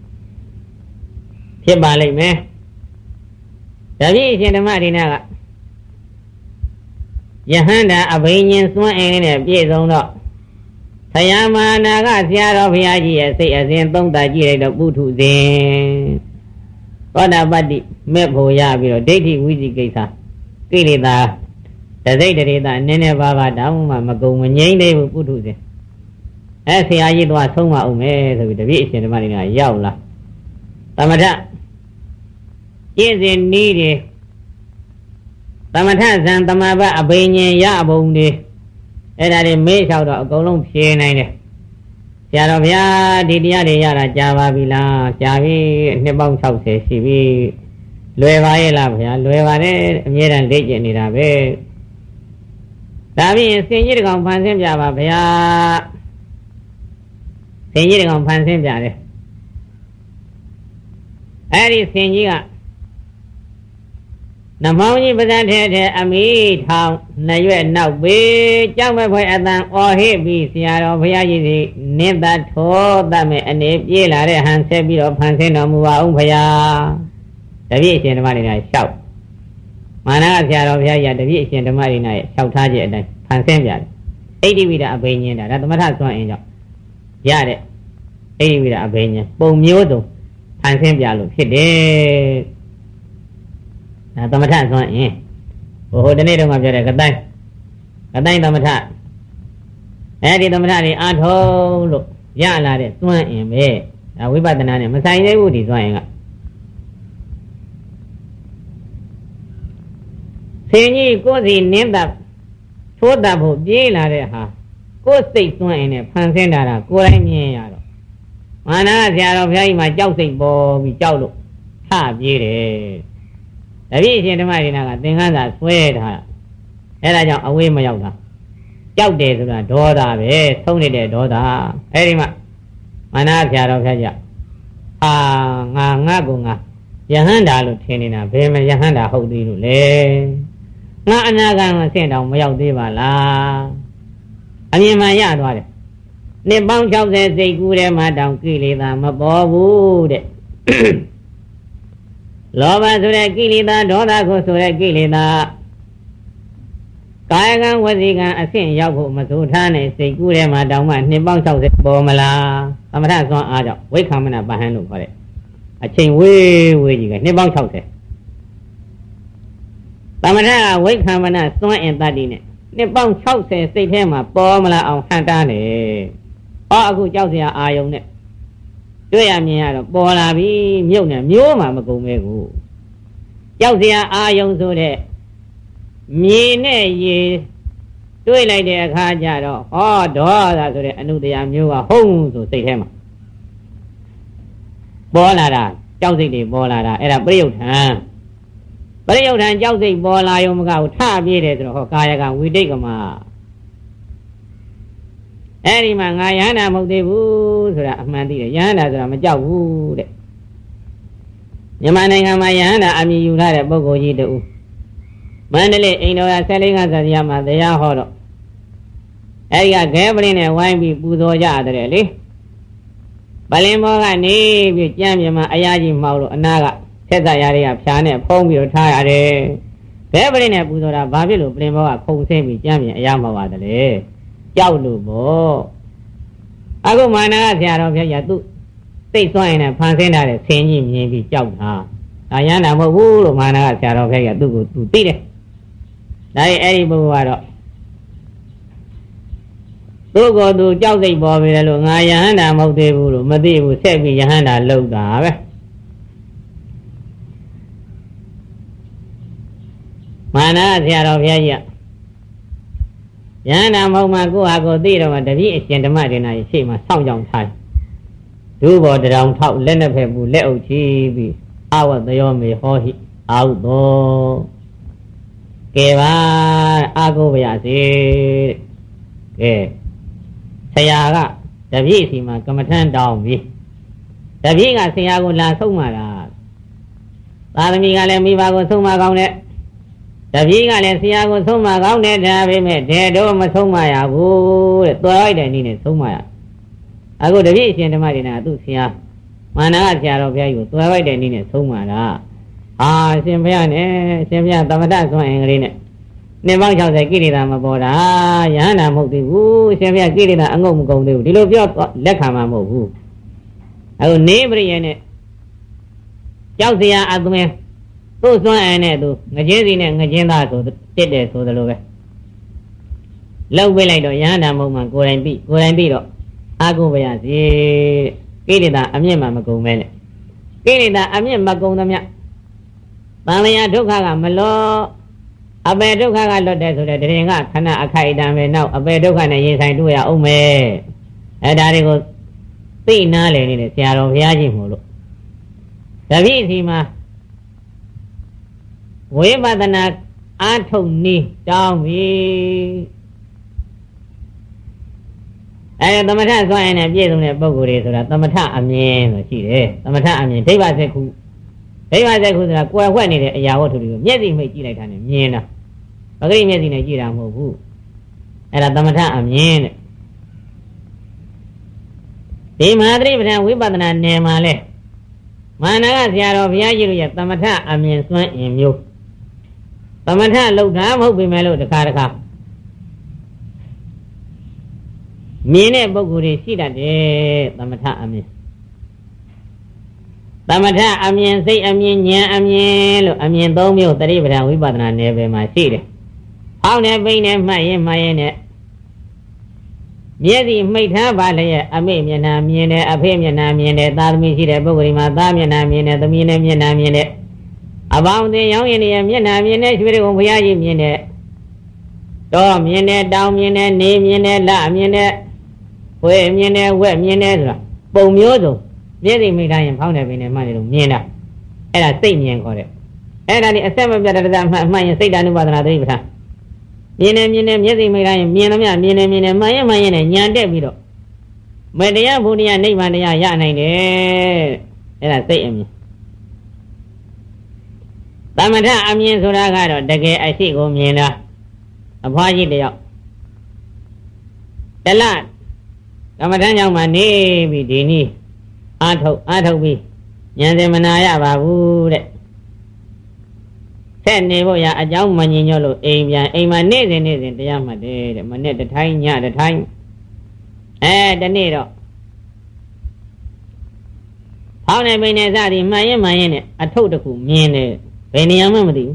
ဖြစ်ပါလိမ့်မယ်ဒါဖြင့်အရှင်ဓမ္မဒိနာကယဟန္တာအဘိညာဉ်စွန့်အင်းနဲ့ပြည့်စုံတော့ယာမဟာနာကဆရာတော်ဘုရားကြီးရဲ့စိတ်အစဉ်သုံးသပ်ကြည့်လိုက်တော့ပုထုဇဉ်သောတာပတ္တိမဲ့ဖို့ရပြီးတော့ဒိဋ္ဌိဝိသိကိစ္စကိလေသာတစိတ်တရေသာနည်းနည်းပါးပါးတောင်းမှမကုန်မငြိမ့်သေးဘူးပုထုဇဉ်အဲဆရာကြီးသွားဆုံးမအောင်မယ်ဆိုပြီးတပည့်အရှင်ဓမ္မတွေကရောက်လာသမထကျင့်စဉ်နည်းတွေသမထဇံသမဘအဘိညာဉ်ရဘုံတွေအဲ့ဒါတွေမေးလျှောက်တော့အကုန်လုံးဖြေနိုင်တယ်ဆရာတော်ဗျာဒီတရားတွေရတာကြာပါပြီလားကြာပြီနှစ်ပေါင်း၆၀ရှိပြီလွယ်ပါရဲ့လားဗျာလွယ်ပါတယ်အမြဲတမ်းလေ့ကျင့်နေတာပဲဒါပြီးရင်စင်ကြီးတကောင်ဖန်ဆင်းပြပါဗျာစင်ကြီးတကောင်ဖန်ဆင်းပြတယ်အဲ့ဒီစင်ကြီးကနမောင်ကြီးပဇံထဲထဲအမိထောင်နှစ်ရွက်နောက်ပေးကြောက်မဲ့ဖွယ်အတန်အော်ဟစ်ပြီးဆရာတော်ဘုရားကြီးစီနင်းသက်ထောတတ်မဲ့အနေပြေးလာတဲ့ဟန်ဆက်ပြီးတော့ဖန်ဆင်းတော်မူပါအောင်ဘုရားတပည့်အရှင်ဓမ္မတွေနဲ့လျှောက်မာနကဆရာတော်ဘုရားကြီးတပည့်အရှင်ဓမ္မတွေနဲ့လျှောက်ထားခြင်းအတိုင်းဖန်ဆင်းပြတယ်အိဋ္ဌိဝိဒအဘိညာဉ်ဒါသမထဆွမ်းအင်းကြောင့်ရတဲ့အိဋ္ဌိဝိဒအဘိညာဉ်ပုံမျိုးစုံဖန်ဆင်းပြလို့ဖြစ်တယ်ဒါသမထဆွမ်းအင်းဟိုဟိုတနေ့တုန်းကပြောတဲ့ကတိုင်းကတိုင်းသမထအဲဒီသမထတွေအာထုံးလို့ရလာတဲ့ဆွမ်းအင်းပဲဒါဝိပဿနာနဲ့မဆိုင်သေးဘူးဒီဆွမ်းအင်းကဆင်ကြီးကိုယ်စီနင်းတပ်ထိုးတပ်ဖို့ပြေးလာတဲ့ဟာကိုယ်စိတ်ဆွမ်းအင်းနဲ့ဖန်ဆင်းတာကိုယ်တိုင်းမြင်ရတော့မာနဆရာတော်ဘုရားကြီးမှာကြောက်စိတ်ပေါ်ပြီးကြောက်လို့ထပြေးတယ်တပည့်အရှင်ဓမ္မဒေနာကသင်္ကန်းသာဆွဲထားအဲ့ဒါကြောင့်အဝေးမရောက်တာကြောက်တယ်ဆိုတာဒေါသပဲဆုံးနေတဲ့ဒေါသအဲ့ဒီမှာမာနဆရာတော်ဖျက်ကြအာငါငါ့ကိုငါယဟန္တာလို့ထင်နေတာဘယ်မှာယဟန္တာဟုတ်သေးလို့လဲငါအနာဂတ်မှာဆင့်တောင်မရောက်သေးပါလားအမြင်မှရသွားတယ်နှစ်ပေါင်း၆၀စိတ်ကူးထဲမှာတောင်ကိလေသာမပေါ်ဘူးတဲ့လောဘဆိုတဲ့ကိလေသာဒေါသကိုဆိုတဲ့ကိလေသာကာယကံဝစီကံအဆင့်ရောက်ဖို့မဆိုထားနဲ့စိတ်ကူးထဲမှာတောင်မှနှစ်ပေါင်း၆၀ပေါ်မလားသမထဆွမ်းအားကြောင့်ဝိက္ခမနပဟန်းလို့ခေါ်တဲ့အချိန်ဝေးဝေးကြီးကနှစ်ပေါင်း၆၀သမထကဝိက္ခမနစွမ်းအင်တတ္တိနဲ့နှစ်ပေါင်း၆၀စိတ်ထဲမှာပေါ်မလားအောင်ဟန်တားနေဟောအခုကြောက်စရာအာယုံနဲ့တွေ့ရမြင်ရတော့ပေါ်လာပြီမြုပ်နေမျိုးမှမကုန်ပဲကိုကြောက်စရာအာယုံဆိုတဲ့မြေနဲ့ရေတွေ့လိုက်တဲ့အခါကျတော့ဟောဒေါသဆိုတဲ့အနုတ္တရာမျိုးကဟုံးဆိုစိတ်ထဲမှာပေါ်လာတာကြောက်စိတ်တွေပေါ်လာတာအဲ့ဒါပရိယုထံပရိယုထံကြောက်စိတ်ပေါ်လာရုံမကဘူးထပြေးတယ်ဆိုတော့ဟောကာယကဝိတိတ်ကမှာအဲ့ဒီမှာငါယန္တာမဟုတ်သေးဘူးဆိုတာအမှန်သိတယ်ယန္တာဆိုတာမကြောက်ဘူးတဲ့မြန်မာနိုင်ငံမှာယန္တာအမည်ယူထားတဲ့ပုဂ္ဂိုလ်ကြီးတူမန္တလေးအိန္ဒိယဆယ်လေးကစားရမှာတရားဟောတော့အဲ့ဒီကခဲပရင်းနဲ့ဝိုင်းပြီးပူဇော်ကြတယ်လေပလင်ဘောကနေပြီးကြမ်းပြမအရာကြီးမှောက်လို့အနာကဆက်စားရတွေကဖြားနဲ့ဖုံးပြီးတော့ထားရတယ်ခဲပရင်းနဲ့ပူဇော်တာဘာဖြစ်လို့ပလင်ဘောကခုံဆင်းပြီးကြမ်းပြအရာမှောက်ရတယ်လေကြောက်လို့ပေါ့အခုမာနကဆရာတော်ဘုရားသူသိစွန့်ရင်လည်းဖန်ဆင်းထားတဲ့ဆင်းကြီးမြင်ပြီးကြောက်တာဒါရဟန္တာမဟုတ်ဘူးလို့မာနကဆရာတော်ဘုရားသူ့ကိုသူသိတယ်ဒါရင်အဲ့ဒီပုဂ္ဂိုလ်ကတော့သူ့ကိုယ်သူကြောက်စိတ်ပေါ်ပြီလေလို့ငါယဟန္တာမဟုတ်သေးဘူးလို့မသိဘူးဆက်ပြီးယဟန္တာလုပ်တာပဲမာနကဆရာတော်ဘုရားကြီးယန္တာမဟုတ်မှကိုယ့်ဟာကိုယ်သိတော့မှတပည့်အရှင်ဓမ္မဒေနာကြီးရှေ့မှာစောင့်ကြောင်ထားဒုဘောတရောင်ထောက်လက်နဲ့ဖက်ဘူးလက်အုပ်ချီပြီးအဝတ်သယောမေဟောဟိအာဟုသောကဲပါအာကိုပါရစေကဲဆရာကတပည့်စီမှာကမ္မထမ်းတောင်းပြီတပည့်ကဆရာကိုလာဆုံးမှာလားသာသမီကလည်းမိဘကိုဆုံးမကောင်းတဲ့တပည့်ကလည်းဆရာကိုဆုံးမကောင်းတဲ့ဒါပေမဲ့တဲ့တော့မဆုံးမရဘူးတဲ့တွားလိုက်တဲ့နည်းနဲ့ဆုံးမရအခုတပည့်အရှင်ဓမ္မဒေနာသူ့ဆရာမာနကဆရာတော်ဘုရားကြီးကိုတွားလိုက်တဲ့နည်းနဲ့ဆုံးမတာဟာရှင်ဘုရားနဲ့ရှင်ဘုရားသမထဆွမ်းအင်္ဂလိနဲ့နှစ်ပေါင်း၆၀ကိရိတာမပေါ်တာယဟန္တာမဟုတ်သေးဘူးရှင်ဘုရားကိရိတာအငုတ်မကုန်သေးဘူးဒီလိုပြောလက်ခံမှာမဟုတ်ဘူးအခုနေပရိယေနဲ့ကြောက်စရာအသွင်သူ့စွမ်းအင်နဲ့သူငကြင်းစီနဲ့ငကြင်းသားဆိုတစ်တယ်ဆိုသလိုပဲလောက်ပေးလိုက်တော့ယဟန္တာမဟုတ်မှကိုယ်တိုင်ပြီးကိုယ်တိုင်ပြီးတော့အာကိုပါရစေကိရိတာအမြင့်မှမကုန်ပဲနဲ့ကိရိတာအမြင့်မကုန်သမျှတန်လျာဒုက္ခကမလောအပေဒုက္ခကလွတ်တယ်ဆိုတဲ့တရင်ကခဏအခိုက်အတန့်ပဲနောက်အပေဒုက္ခနဲ့ရင်ဆိုင်တွေ့ရအောင်မယ်အဲဒါတွေကိုသိနာလေနေတဲ့ဆရာတော်ဘုရားကြီးမို့လို့တပည့်စီမှာဝိပဿနာအာထုတ်နည်းတောင်းပြီအဲသမထစွမ်းအင်နဲ့ပြည့်စုံတဲ့ပုဂ္ဂိုလ်တွေဆိုတာသမထအမြင်လို့ရှိတယ်သမထအမြင်ဒိဗ္ဗစက္ခုဒိဗ္ဗစက္ခုဆိုတာကွယ်ဝှက်နေတဲ့အရာဝတ္ထုတွေကိုမျက်စိမှိတ်ကြည့်လိုက်တာနဲ့မြင်တာပဂရိမျက်စိနဲ့ကြည့်တာမဟုတ်ဘူးအဲ့ဒါသမထအမြင်တဲ့ဒီမဟာသတိပဋ္ဌာန်ဝိပဿနာနယ်မှာလဲမာနကဆရာတော်ဘုရားကြီးတို့ရဲ့သမထအမြင်စွမ်းအင်မျိုးသမထလောက်တာမဟုတ်ပေမဲ့လို့တခါတခါမြင်တဲ့ပုဂ္ဂိုလ်တွေရှိတတ်တယ်သမထအမြင်သမထအမြင်စိတ်အမြင်ဉာဏ်အမြင်လို့အမြင်သုံးမျိုးသတိပဋ္ဌာန်ဝိပဿနာနယ်ပယ်မှာရှိတယ်။အောင်းနဲ့ပိန်းနဲ့မှတ်ရင်မှတ်ရင်နဲ့မျက်စိမိတ်ထားပါလျက်အမေမျက်နှာမြင်တယ်အဖေမျက်နှာမြင်တယ်သာသမီရှိတဲ့ပုဂ္ဂိုလ်ဒီမှာသားမျက်နှာမြင်တယ်သမီးနဲ့မျက်နှာမြင်တယ်အပေါင်းအသင်းရောင်းရင်ရဲ့မျက်နှာမြင်တယ်ရွှေရုံဘုရားကြီးမြင်တယ်တော့မြင်တယ်တောင်းမြင်တယ်နေမြင်တယ်လမြင်တယ်ဝဲမြင်တယ်ဝက်မြင်တယ်ဆိုတာပုံမျိုးစုံမျက်စိမိထားရင်ဖောင်းတယ်ပင်နဲ့မှတ်တယ်လို့မြင်တာအဲ့ဒါစိတ်မြင်ခေါ်တယ်အဲ့ဒါဒီအဆက်မပြတ်တဲ့မှတ်မှတ်ရင်စိတ်ဓာနုပါဒနာသတိပဋ္ဌာန်မြင်နေမြင်နေမျက်စိမိထားရင်မြင်သမျှမြင်နေမြင်နေမှန်ရင်မှန်ရင်နဲ့ညာတက်ပြီးတော့မေတ္တရားဘုရားနိဗ္ဗာန်တရားရနိုင်တယ်အဲ့ဒါစိတ်အမြင်သမထအမြင်ဆိုတာကတော့တကယ်အရှိကိုမြင်တာအဖွားကြီးတယောက်တလကမ္မထမ်းကြောင့်မှနေပြီဒီနည်းအာထုတ်အာထုတ်ပြီးဉာဏ်စင်မနာရပါဘူးတဲ့ဆက်နေဖို့ရအကြောင်းမငြင်းညွတ်လို့အိမ်ပြန်အိမ်မှာနေ့စဉ်နေ့စဉ်တရားမှတ်တယ်တဲ့မနေ့တထိုင်းညတထိုင်းအဲတနေ့တော့ဖောင်းနေပိနေစသည်မှန်ရင်မှန်ရင်နဲ့အထုတ်တစ်ခုမြင်တယ်ဘယ်နေရာမှမသိဘူး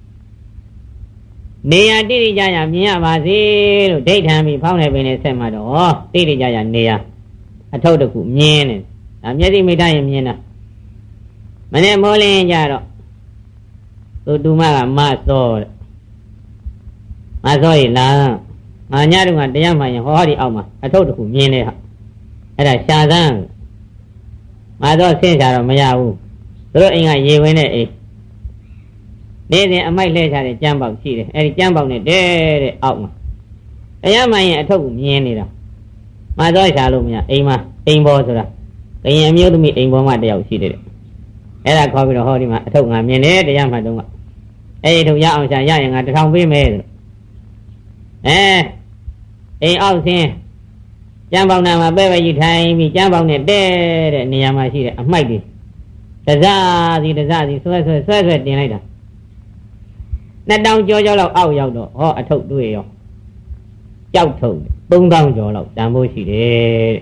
နေရာတိတိကျကျမြင်ရပါစေလို့ဒိဋ္ဌံပြီးဖောင်းနေပိနေဆက်မှတော့တိတိကျကျနေရာအထုတ်တစ်ခုမြင်တယ်ဒါမျက်စိမိတ်ရင်မြင်တာမနေ့မိုးလင်းကြတော့သူတူမကမစောတဲ့မစောရလာငါညတုန်းကတရားမှရင်ဟောဒီအောက်မှာအထုတ်တစ်ခုမြင်တယ်ဟာအဲ့ဒါရှာသန်းမစောဆင်းချတော့မရဘူးသူတို့အိမ်ကရေဝင်တဲ့အိမ်နေ့စဉ်အမိုက်လှည့်ချတဲ့ကြမ်းပေါက်ရှိတယ်အဲ့ဒီကြမ်းပေါက်နဲ့တဲတဲ့အောက်မှာတရားမှရင်အထုတ်ကိုမြင်နေတာမစောရှာလို့မရအိမ်မှာအိမ်ပေါ်ဆိုတာကရင်အမျိုးသမီးအိမ်ပေါ်မှာတယောက်ရှိတယ်တဲ့အဲ့ဒါခေါ်ပြီးတော့ဟောဒီမှာအထုတ်ငါမြင်တယ်တရားမှတော့ကအဲ့ဒီထုတ်ရအောင်ရှာရရင်ငါတစ်ထောင်ပေးမယ်ဆိုအဲအိမ်အောက်ဆင်းကျမ်းပေါက်နာမှာပဲပဲကြီးထိုင်ပြီးကျမ်းပေါက်နဲ့တဲတဲ့နေရာမှာရှိတယ်အမိုက်တွေတစားစီတစားစီဆွဲဆွဲဆွဲဆွဲတင်လိုက်တာနှစ်တောင်ကျော်ကျော်လောက်အောက်ရောက်တော့ဟောအထုတ်တွေ့ရောကြောက်ထုတ်သုံးတောင်ကျော်လောက်တန်ဖို့ရှိတယ်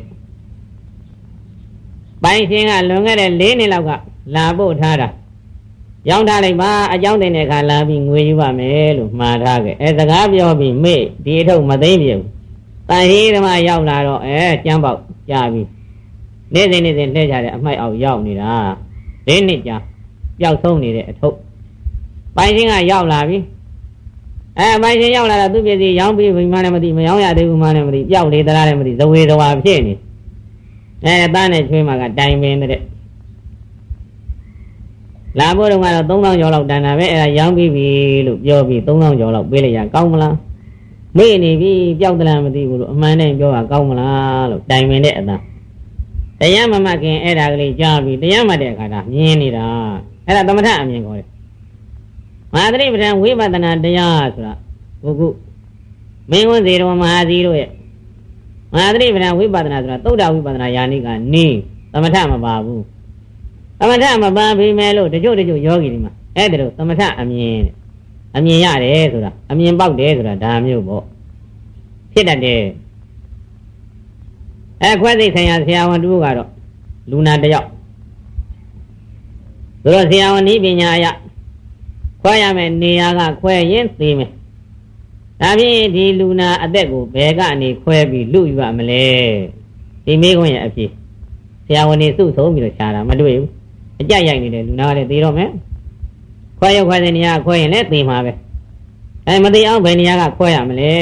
ပိုင်ရှင်ကလွန်ခဲ့တဲ့လေးနှစ်လောက်ကလာပို့ထားတာရောင်းထားလိုက်ပါအကြောင်းတင်တဲ့အခါလာပြီးငွေယူပါမယ်လို့မှားထားခဲ့အဲစကားပြောပြီးမေ့ဒီအထုတ်မသိမ့်ပြေဘူးတန်ဟီဓမ္မရောက်လာတော့အဲကျမ်းပေါက်ကြာပြီနေ့စဉ်နေ့စဉ်လှည့်ကြတယ်အမိုက်အောက်ရောက်နေတာလေးနှစ်ကြာပျောက်ဆုံးနေတဲ့အထုတ်ပိုင်ရှင်ကရောက်လာပြီအဲပိုင်ရှင်ရောက်လာတော့သူ့ပစ္စည်းရောင်းပြီးဘယ်မှလည်းမသိမရောင်းရသေးဘူးမှလည်းမသိပျောက်လေသလားလည်းမသိဇဝေဇဝါဖြစ်နေအဲသားနဲ့ချွေးမကတိုင်ပင်တဲ့လာဖို့တော့ကတော့သုံးသောင်းကျော်လောက်တန်တာပဲအဲဒါရောင်းပြီးပြီလို့ပြောပြီးသုံးသောင်းကျော်လောက်ပေးလိုက်ရကောင်းမလားမေ့နေပြီပျောက်သလားမသိဘူးလို့အမှန်တည်းပြောတာကောင်းမလားလို့တိုင်ပင်တဲ့အသားတရားမမှတ်ခင်အဲ့ဒါကလေးကြားပြီးတရားမှတ်တဲ့အခါဒါမြင်နေတာအဲ့ဒါသမထအမြင်ခေါ်တယ်မဟာသတိပဋ္ဌာန်ဝိပဿနာတရားဆိုတာဘုခုမင်းဝန်ဇေရဝမဟာသီတို့ရဲ့မဟာသတိပဋ္ဌာန်ဝိပဿနာဆိုတာသုဒ္ဓဝိပဿနာယာနိကနေသမထမပါဘူးသမထမပါပြီမဲ့လို့တချို့တချို့ယောဂီတွေမှာအဲ့ဒါလို့သမထအမြင်အမြင်ရတယ်ဆိုတာအမြင်ပေါက်တယ်ဆိုတာဒါမျိုးပေါ့ဖြစ်တတ်တယ်အဲခွဲသိဆိုင်ရာဆရာဝန်တို့ကတော့လူနာတယောက်ဆိုတော့ဆရာဝန်ဤပညာအရခွဲရမယ်နေရာကခွဲရင်သိမယ်ဒါဖြင့်ဒီလူနာအသက်ကိုဘယ်ကနေခွဲပြီးလူယူရမလဲဒီမိခွန်းရဲ့အဖြစ်ဆရာဝန်နေစုဆုံးပြီးတော့ရှားတာမတွေ့ဘူးအကြရိုက်နေတယ်လူနာကလည်းသိတော့မယ်ခွဲရခွဲတဲ့နေရာခွဲရင်လည်းသိမှာပဲအဲမသိအောင်ဘယ်နေရာကခွဲရမလဲ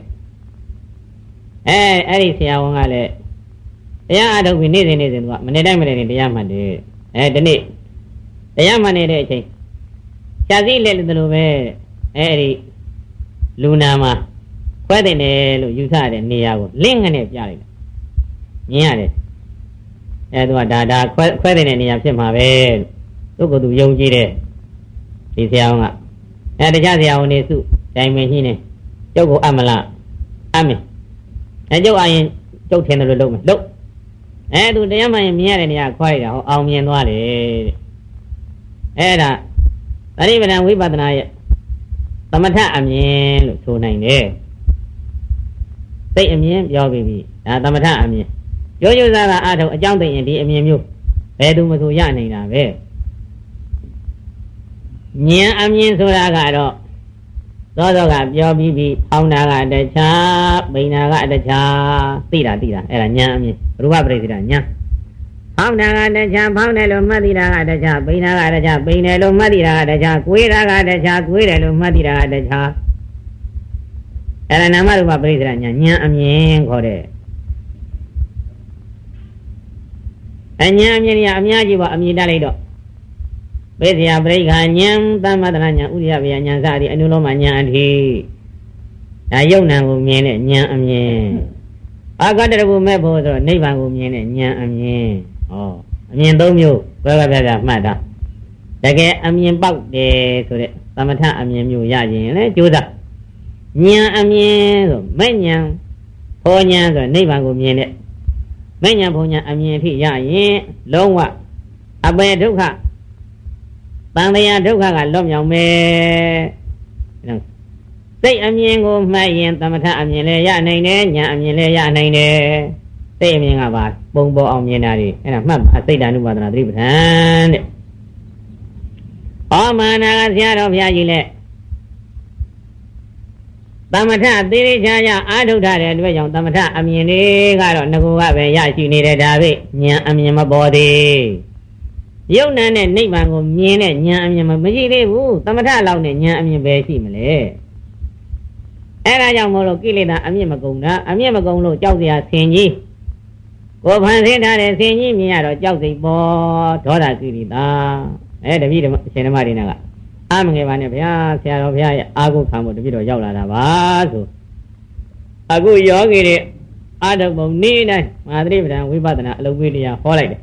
အဲအဲ့ဒီဆရာဝန်ကလည်းတရားအထုတ်ပြီးနေ့စဉ်နေ့စဉ်ကမနေ့တိုင်းမနေ့တိုင်းတရားမှတ်တယ်အဲဒီနေ့တရားမှတ်နေတဲ့အချိန်ရှားစည်းလက်လို့တို့ပဲအဲဒီလူနာမှာခွဲတဲ့တယ်လို့ယူဆတဲ့နေရာကိုလင့်ငနဲ့ပြလိုက်တယ်မြင်ရတယ်အဲသူကဒါဒါခွဲခွဲတဲ့နေရာဖြစ်မှာပဲသူကသူယုံကြည်တယ်ဒီဆရာဝန်ကအဲတခြားဆရာဝန်တွေစုတိုင်ပင်ရှိနေကျုပ်ကိုအမလားအမေအဲကျုပ်အရင်ကျုပ်ထင်တယ်လို့လုပ်မယ်လုပ်အဲသူတရားမှရင်မြင်ရတဲ့နေရာခွဲရတာဟောအောင်မြင်သွားတယ်တဲ့အဲဒါသတိပဋ္ဌာန်ဝိပဿနာရဲ့သမထအမြင်လို့ဆိုနိုင်တယ်သိအမြင်ပြောပြီးပြီဒါသမထအမြင်ရိုးရိုးသားသားအထုံအကြောင်းသိရင်ဒီအမြင်မျိုးဘယ်သူမဆိုရနိုင်တာပဲဉာဏ်အမြင်ဆိုတာကတော့သောသောကပြောပြီးပြီဖောင်းတာကတခြားပိန်တာကတခြားသိတာသိတာအဲ့ဒါဉာဏ်အမြင်ရူပပရိစ္ဆေဒဉာဏ်ဖောင်းတာကတခြားဖောင်းတယ်လို့မှတ်သိတာကတခြားပိန်တာကတခြားပိန်တယ်လို့မှတ်သိတာကတခြားကိုယ်တာကတခြားကိုယ်တယ်လို့မှတ်သိတာကတခြားအဲ့ဒါနာမရူပပရိစ္ဆေဒဉာဏ်ဉာဏ်အမြင်ခေါ်တယ်အဉာဏ်အမြင်ကြီးအများကြီးပေါ့အမြင်တတ်လိုက်တော့ဘေးစရာပရိက္ခာဉာဏ်သမ္မတနာဉာဏ်ဥရိယဗျာဉာဏ်စသည်အနုလောမဉာဏ်အထိဒါယုံနာကိုမြင်တဲ့ဉာဏ်အမြင်အာဂတရကုမဲ့ဖို့ဆိုတော့နိဗ္ဗာန်ကိုမြင်တဲ့ဉာဏ်အမြင်ဩအမြင်သုံးမျိုးဘယ်ဘက်ပြပြမှတ်တာတကယ်အမြင်ပေါက်တယ်ဆိုတဲ့သမထအမြင်မျိုးရခြင်းလေကြိုးစားဉာဏ်အမြင်ဆိုမဲ့ဉာဏ်ဘောဉာဏ်ဆိုနိဗ္ဗာန်ကိုမြင်တဲ့မဲ့ဉာဏ်ဘောဉာဏ်အမြင်အထိရရင်လုံးဝအပေဒုက္ခတန်တရားဒုက္ခကလွတ်မြောက်မယ်စိတ်အမြင်ကိုမှတ်ရင်သမထအမြင်လည်းရနိုင်တယ်ဉာဏ်အမြင်လည်းရနိုင်တယ်စိတ်အမြင်ကပါပုံပေါ်အောင်မြင်တာတွေအဲ့ဒါမှတ်ပါစိတ်ဓာနုပါဒနာသတိပဋ္ဌာန်တဲ့ဩမာနာကဆရာတော်ဘုရားကြီးလည်းသမထသေးသေးချာချာအာထုတ်ထားတဲ့အတွက်ကြောင့်သမထအမြင်တွေကတော့ငကိုကပဲရရှိနေတယ်ဒါပဲဉာဏ်အမြင်မပေါ်သေးယုံနာနဲ့နိဗ္ဗာန်ကိုမြင်တဲ့ဉာဏ်အမြင်မရှိသေးဘူးသမထလောက်နဲ့ဉာဏ်အမြင်ပဲရှိမလဲအဲ့ဒါကြောင့်မို့လို့ကိလေသာအမြင့်မကုန်တာအမြင့်မကုန်လို့ကြောက်စရာဆင်ကြီးကိုဖန်ဆင်းထားတဲ့ဆင်ကြီးမြင်ရတော့ကြောက်စိတ်ပေါ်ဒေါသကိလေသာအဲတပည့်ဓမ္မရှင်ဓမ္မတွေနဲ့ကအာမငယ်ပါနဲ့ဗျာဆရာတော်ဘုရားရဲ့အာဟုခံဖို့တပည့်တော်ရောက်လာတာပါဆိုအခုယောဂီတွေအာထုပ်ပုံနေ့တိုင်းမဟာသတိပဋ္ဌာန်ဝိပဿနာအလုပ်ပေးတရားဟောလိုက်တယ်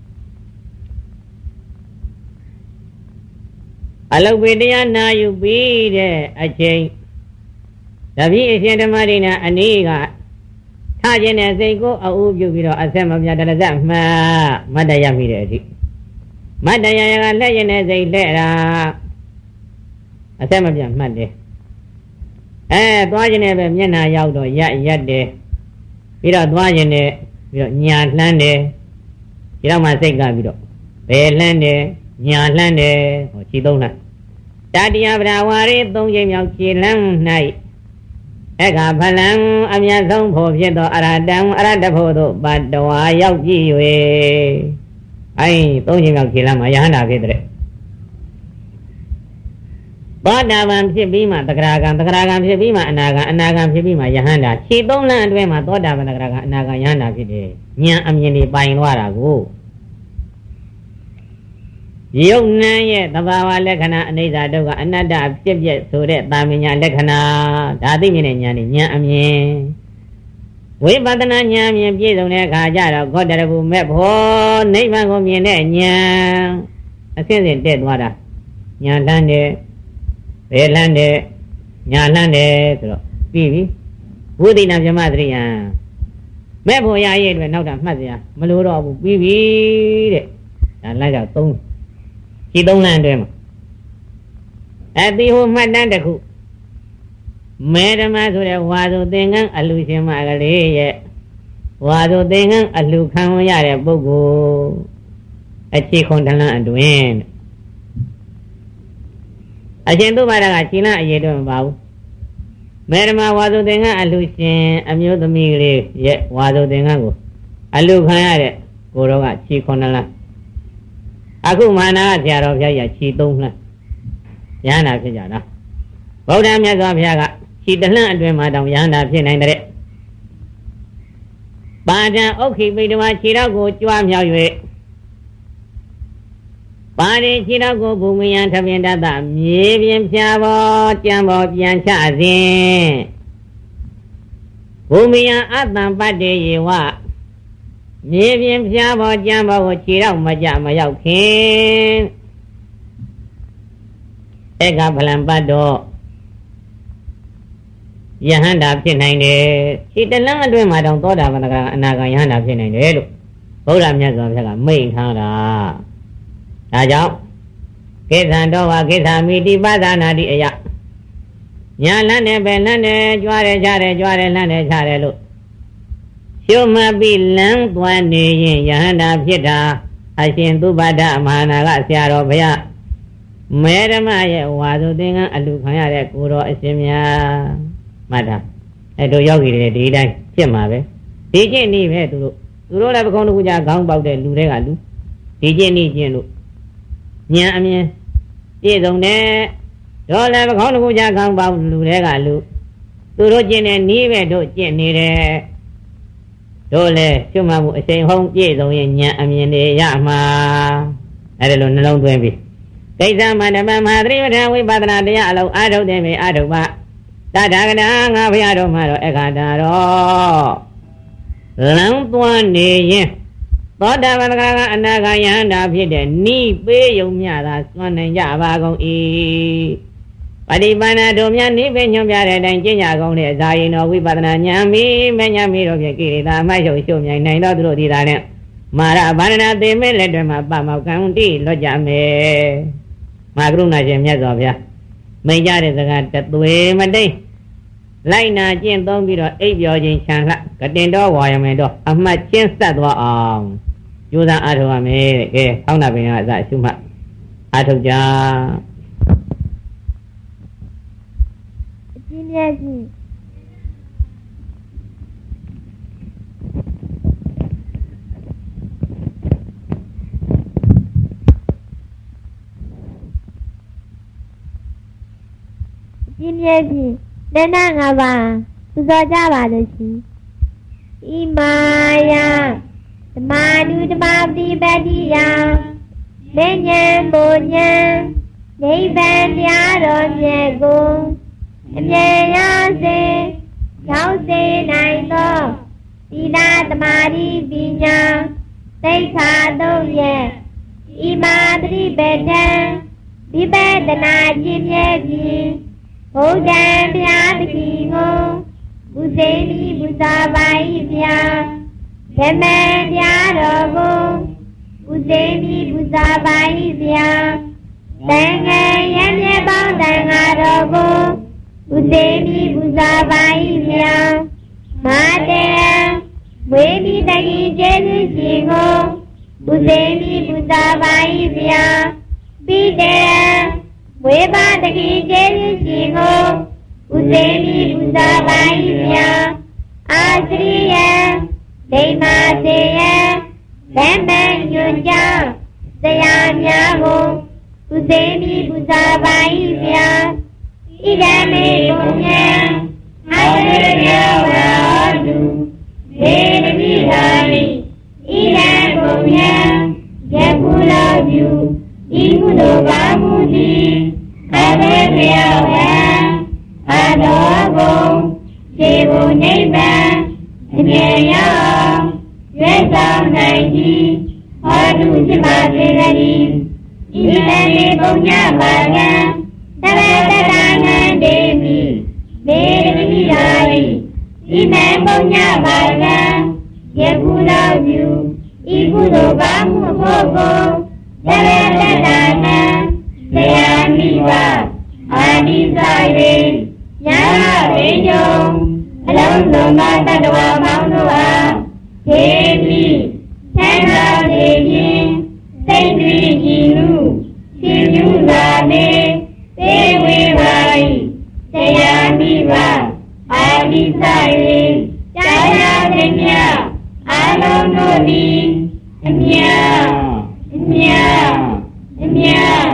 အလုတ်ပေတရားနာယူပြီးတဲ့အချိန်တပည့်အရှင်ဓမ္မရိနာအနည်းကထခြင်းနဲ့စိတ်ကိုအဥပြုပြီးတော့အဆက်မပြတ်တရဇမှတ်မတ်တရားမိတဲ့အထိမတ်တရားကလက်ရင်နဲ့စိတ်လက်တာအဆက်မပြတ်မှတ်တယ်အဲသွားခြင်းနဲ့ပဲမျက်နှာရောက်တော့ရက်ရက်တယ်ပြီးတော့သွားခြင်းနဲ့ပြီးတော့ညာလှမ်းတယ်ဒီတော့မှစိတ်ကပြီးတော့ဘယ်လှမ်းတယ်ညာလှမ်းတယ်ဟောခြေသုံးလှမ်းတတိယဗရာဝါရီသုံးချိန်မြောက်ခြေလှမ်း၌အခါဖလံအမြတ်ဆုံးဖို့ဖြစ်သောအရတံအရတဖို့သို့ပတ္တဝါရောက်ကြည့်၍အဲသုံးချိန်မြောက်ခြေလှမ်းမှာယဟန္တာဖြစ်တဲ့သောတာပန်ဖြစ်ပြီးမှသဂရာဂံသဂရာဂံဖြစ်ပြီးမှအနာဂံအနာဂံဖြစ်ပြီးမှယဟန္တာခြေသုံးလှမ်းအတွင်းမှာသောတာပန်သဂရာဂံအနာဂံယဟန္တာဖြစ်တယ်ဉာဏ်အမြင်တွေပိုင်သွားတာကိုယုံနံရဲ့သဘာဝလက္ခဏာအနိစ္စဒုက္ခအနတ္တဖြစ်ပြဆိုတဲ့သာမညာလက္ခဏာဒါသိမြင်တဲ့ဉာဏ်နဲ့ဉာဏ်အမြင်ဝိပဿနာဉာဏ်အမြင်ပြည့်စုံတဲ့အခါကျတော့ဂေါတရဘူးမဲ့ဖို့နိဗ္ဗာန်ကိုမြင်တဲ့ဉာဏ်အစဉ်စဉ်တက်သွားတာဉာဏ်လှမ်းတယ်ဘယ်လှမ်းတယ်ညာလှမ်းတယ်ဆိုတော့ပြီးပြီဝိသိနာဗြဟ္မသရိယံမဲ့ဖို့ရရဲ့အတွက်နောက်တာမှတ်စရာမလိုတော့ဘူးပြီးပြီတဲ့ဒါလိုက်တော့သုံးခြေသုံးလမ်းအတွင်းမှာအတိဟုမှတ်တမ်းတစ်ခုမေဓမ္မဆိုတဲ့ဝါဆိုသင်္ကန်းအလူရှင်မကလေးရဲ့ဝါဆိုသင်္ကန်းအလူခံရတဲ့ပုဂ္ဂိုလ်အခြေခွန်တလန်းအတွင်းအရှင်သူဘာဒကခြေလန်းအရေးတော့မပါဘူးမေဓမ္မဝါဆိုသင်္ကန်းအလူရှင်အမျိုးသမီးကလေးရဲ့ဝါဆိုသင်္ကန်းကိုအလူခံရတဲ့ကိုတော်ကခြေခွန်တလန်းအခုမာနာကဆရာတော်ဘုရားကြီးခြေသုံးလှမ်းရဟန္တာဖြစ်ကြတာဗုဒ္ဓမြတ်စွာဘုရားကခြေတလှမ်းအတွင်းမှာတောင်ရဟန္တာဖြစ်နိုင်တဲ့ပါဒံဥက္ခိပိတဝါခြေတော်ကိုကြွားမြောက်၍ပါရိခြေတော်ကိုဘုံမယံထပင်တတမြေပြင်ဖြာပေါ်ကြံပေါ်ပြန်ချစဉ်ဘုံမယံအတ္တံပတ္တေယေဝမြေပြင်ဖြာပေါ်ကြံပေါ်ကိုခြေတော်မကြမရောက်ခင်ဧကဖလံပတ်တော့ယဟန္တာဖြစ်နိုင်တယ်ခြေတလန်းအတွင်းမှာတောင်သောတာပန်ကအနာဂံယဟန္တာဖြစ်နိုင်တယ်လို့ဘုရားမြတ်စွာဘုရားကမိန့်ထားတာဒါကြောင့်ကိသံတော်ဝါကိသာမိတိပသနာတိအယညာလန်းနဲ့ပဲလန်းနဲ့ကြွားတယ်ချတယ်ကြွားတယ်လန်းတယ်ချတယ်လို့ရှုမှတ်ပြီးလန်းသွားနေရင်ယဟန္တာဖြစ်တာအရှင်သုဘဒမဟာနာကဆရာတော်ဘုရားမေဓမ္မရဲ့ဝါဆိုသင်္ကန်းအလူခံရတဲ့ကိုတော်အရှင်များမှတ်တာအဲ့တို့ယောဂီတွေဒီတိုင်းဖြစ်မှာပဲဒီကျင့်နည်းပဲသူတို့သူတို့လည်းပကုံးတစ်ခုကြာခေါင်းပေါက်တဲ့လူတွေကလူဒီကျင့်နည်းကျင့်လို့ဉာဏ်အမြင်ပြည့်စုံတဲ့တို့လည်းပကုံးတစ်ခုကြာခေါင်းပေါက်လူတွေကလူသူတို့ကျင့်တဲ့နည်းပဲတို့ကျင့်နေတယ်တို့လည်းကျွတ်မှမှုအချိန်ဟုံးပြည့်စုံရင်ဉာဏ်အမြင်တွေရမှာအဲ့ဒါလိုနှလုံးသွင်းပြီးကိစ္စမန္တမမဟာသတိပဋ္ဌာန်ဝိပဿနာတရားအလုံးအာထုတ်တယ်မေအာထုတ်ပါတထာဂတာငါဘုရားတော်မှာတော့အခါတာတော့လမ်းသွားနေရင်သောတာပန်ကအနာဂယန္တာဖြစ်တဲ့နိပေးယုံမြတာစွန့်နိုင်ကြပါကုန်၏ပฏิပန္နတို့များနိပေးညွှန်ပြတဲ့အတိုင်းကျင့်ကြကုန်တဲ့ဇာယိနောဝိပဿနာဉာဏ်မီမဉာဏ်မီတို့ဖြင့်ကိရိတာအမိုက်ချုပ်ရှုံမြိုင်နိုင်တော့သူတို့ဒီသာနဲ့မာရဗန္ဒနာသေမဲ့လက်တွေမှာပမောက်ကံတိလွတ်ကြမယ်မာကရုဏာရှင်မြတ်စွာဘုရားမိန့်ကြတဲ့စကားတသွေမတိတ်လိုက်နာကျင့်သုံးပြီးတော့အိပ်ပျော်ခြင်းချမ်းလှကတင်တော်ဝါယမယ်တော့အမှတ်ချင်းဆက်သွားအောင်ကြိုးစားအားထုတ်ရမယ်တဲ့ကဲဆောင်းနာပင်ကအစရှုမှတ်အားထုတ်ကြအကျဉ်းများကြီးအကျဉ်းများကြီးတဏ္ဍငါးပါးပူဇော်ကြပါလို့ရှိဣမာယဓမ္မဒုဓမ္မပฏิပတ္တိယမေညာဘုံညာနိဗ္ဗာန်တရားတော်မြတ်ကိုအမြဲရစေရောက်စေနိုင်သောသီလသမာဓိပညာသိက္ခာသုံးရဲ့ဣမာပฏิပတ္တံဝိပဿနာကျင့်မြဲပြီးဘုရားဘုရားတခင်ကိုဘုဇေတိဘုဇာပါ၏ဗျာဓမ္မတရားတော်ကိုဘုဇေတိဘုဇာပါ၏ဗျာသံဃာယံမြတ်ပေါင်းသံဃာတော်ကိုဘုဇေတိဘုဇာပါ၏ဗျာမာတေဝေမိတကိကျေသူရှင်ကိုဘုဇေတိဘုဇာပါ၏ဗျာပိတေဝေဘာတကိကျေသူရှင်ကိုဥစေမိပူဇာပါ၏ဗျာအာသရိယဒိမာစေယဗမ္မညွန်ကြောင့်ဆရာများကိုဥစေမိပူဇာပါ၏ဗျာဣဒံမေဘုံညာအာဝေယဝါတုဒေတိဟာရိဣဒံဘုံညာယခုလောပြုဤကုသိုလ်ပါမှုသည်အဝေယဝါအာတော်ဘုံခြေဘုံနိဗ္ဗာန်အမြဲရောက်ရွေးဆောင်နိုင်သည်ဟောတုရှိပါစေတည်းဣဒံမေဘုံညာပါကံသဗ္ဗတတနံဒေမိဒေတိယာရိဣမံဘုံညာပါကံယခုလောပြုဤကုသိုလ်ပါမှုဖို့ကိုသဗ္ဗတတနံဆရာမိဝအာနိသရေညာရေယုံအလုံးစုံသောတတ္တဝါပေါင်းတို့အားဒေတိချမ်းသာစေခြင်းစိတ်တည်ကြည်မှုရှင်ယူလာနေသေဝေပါ၏တရားမိဘအာနိသရေကြာရသည်မြတ်အလုံးတို့သည်အမြတ်အမြတ်အမြတ်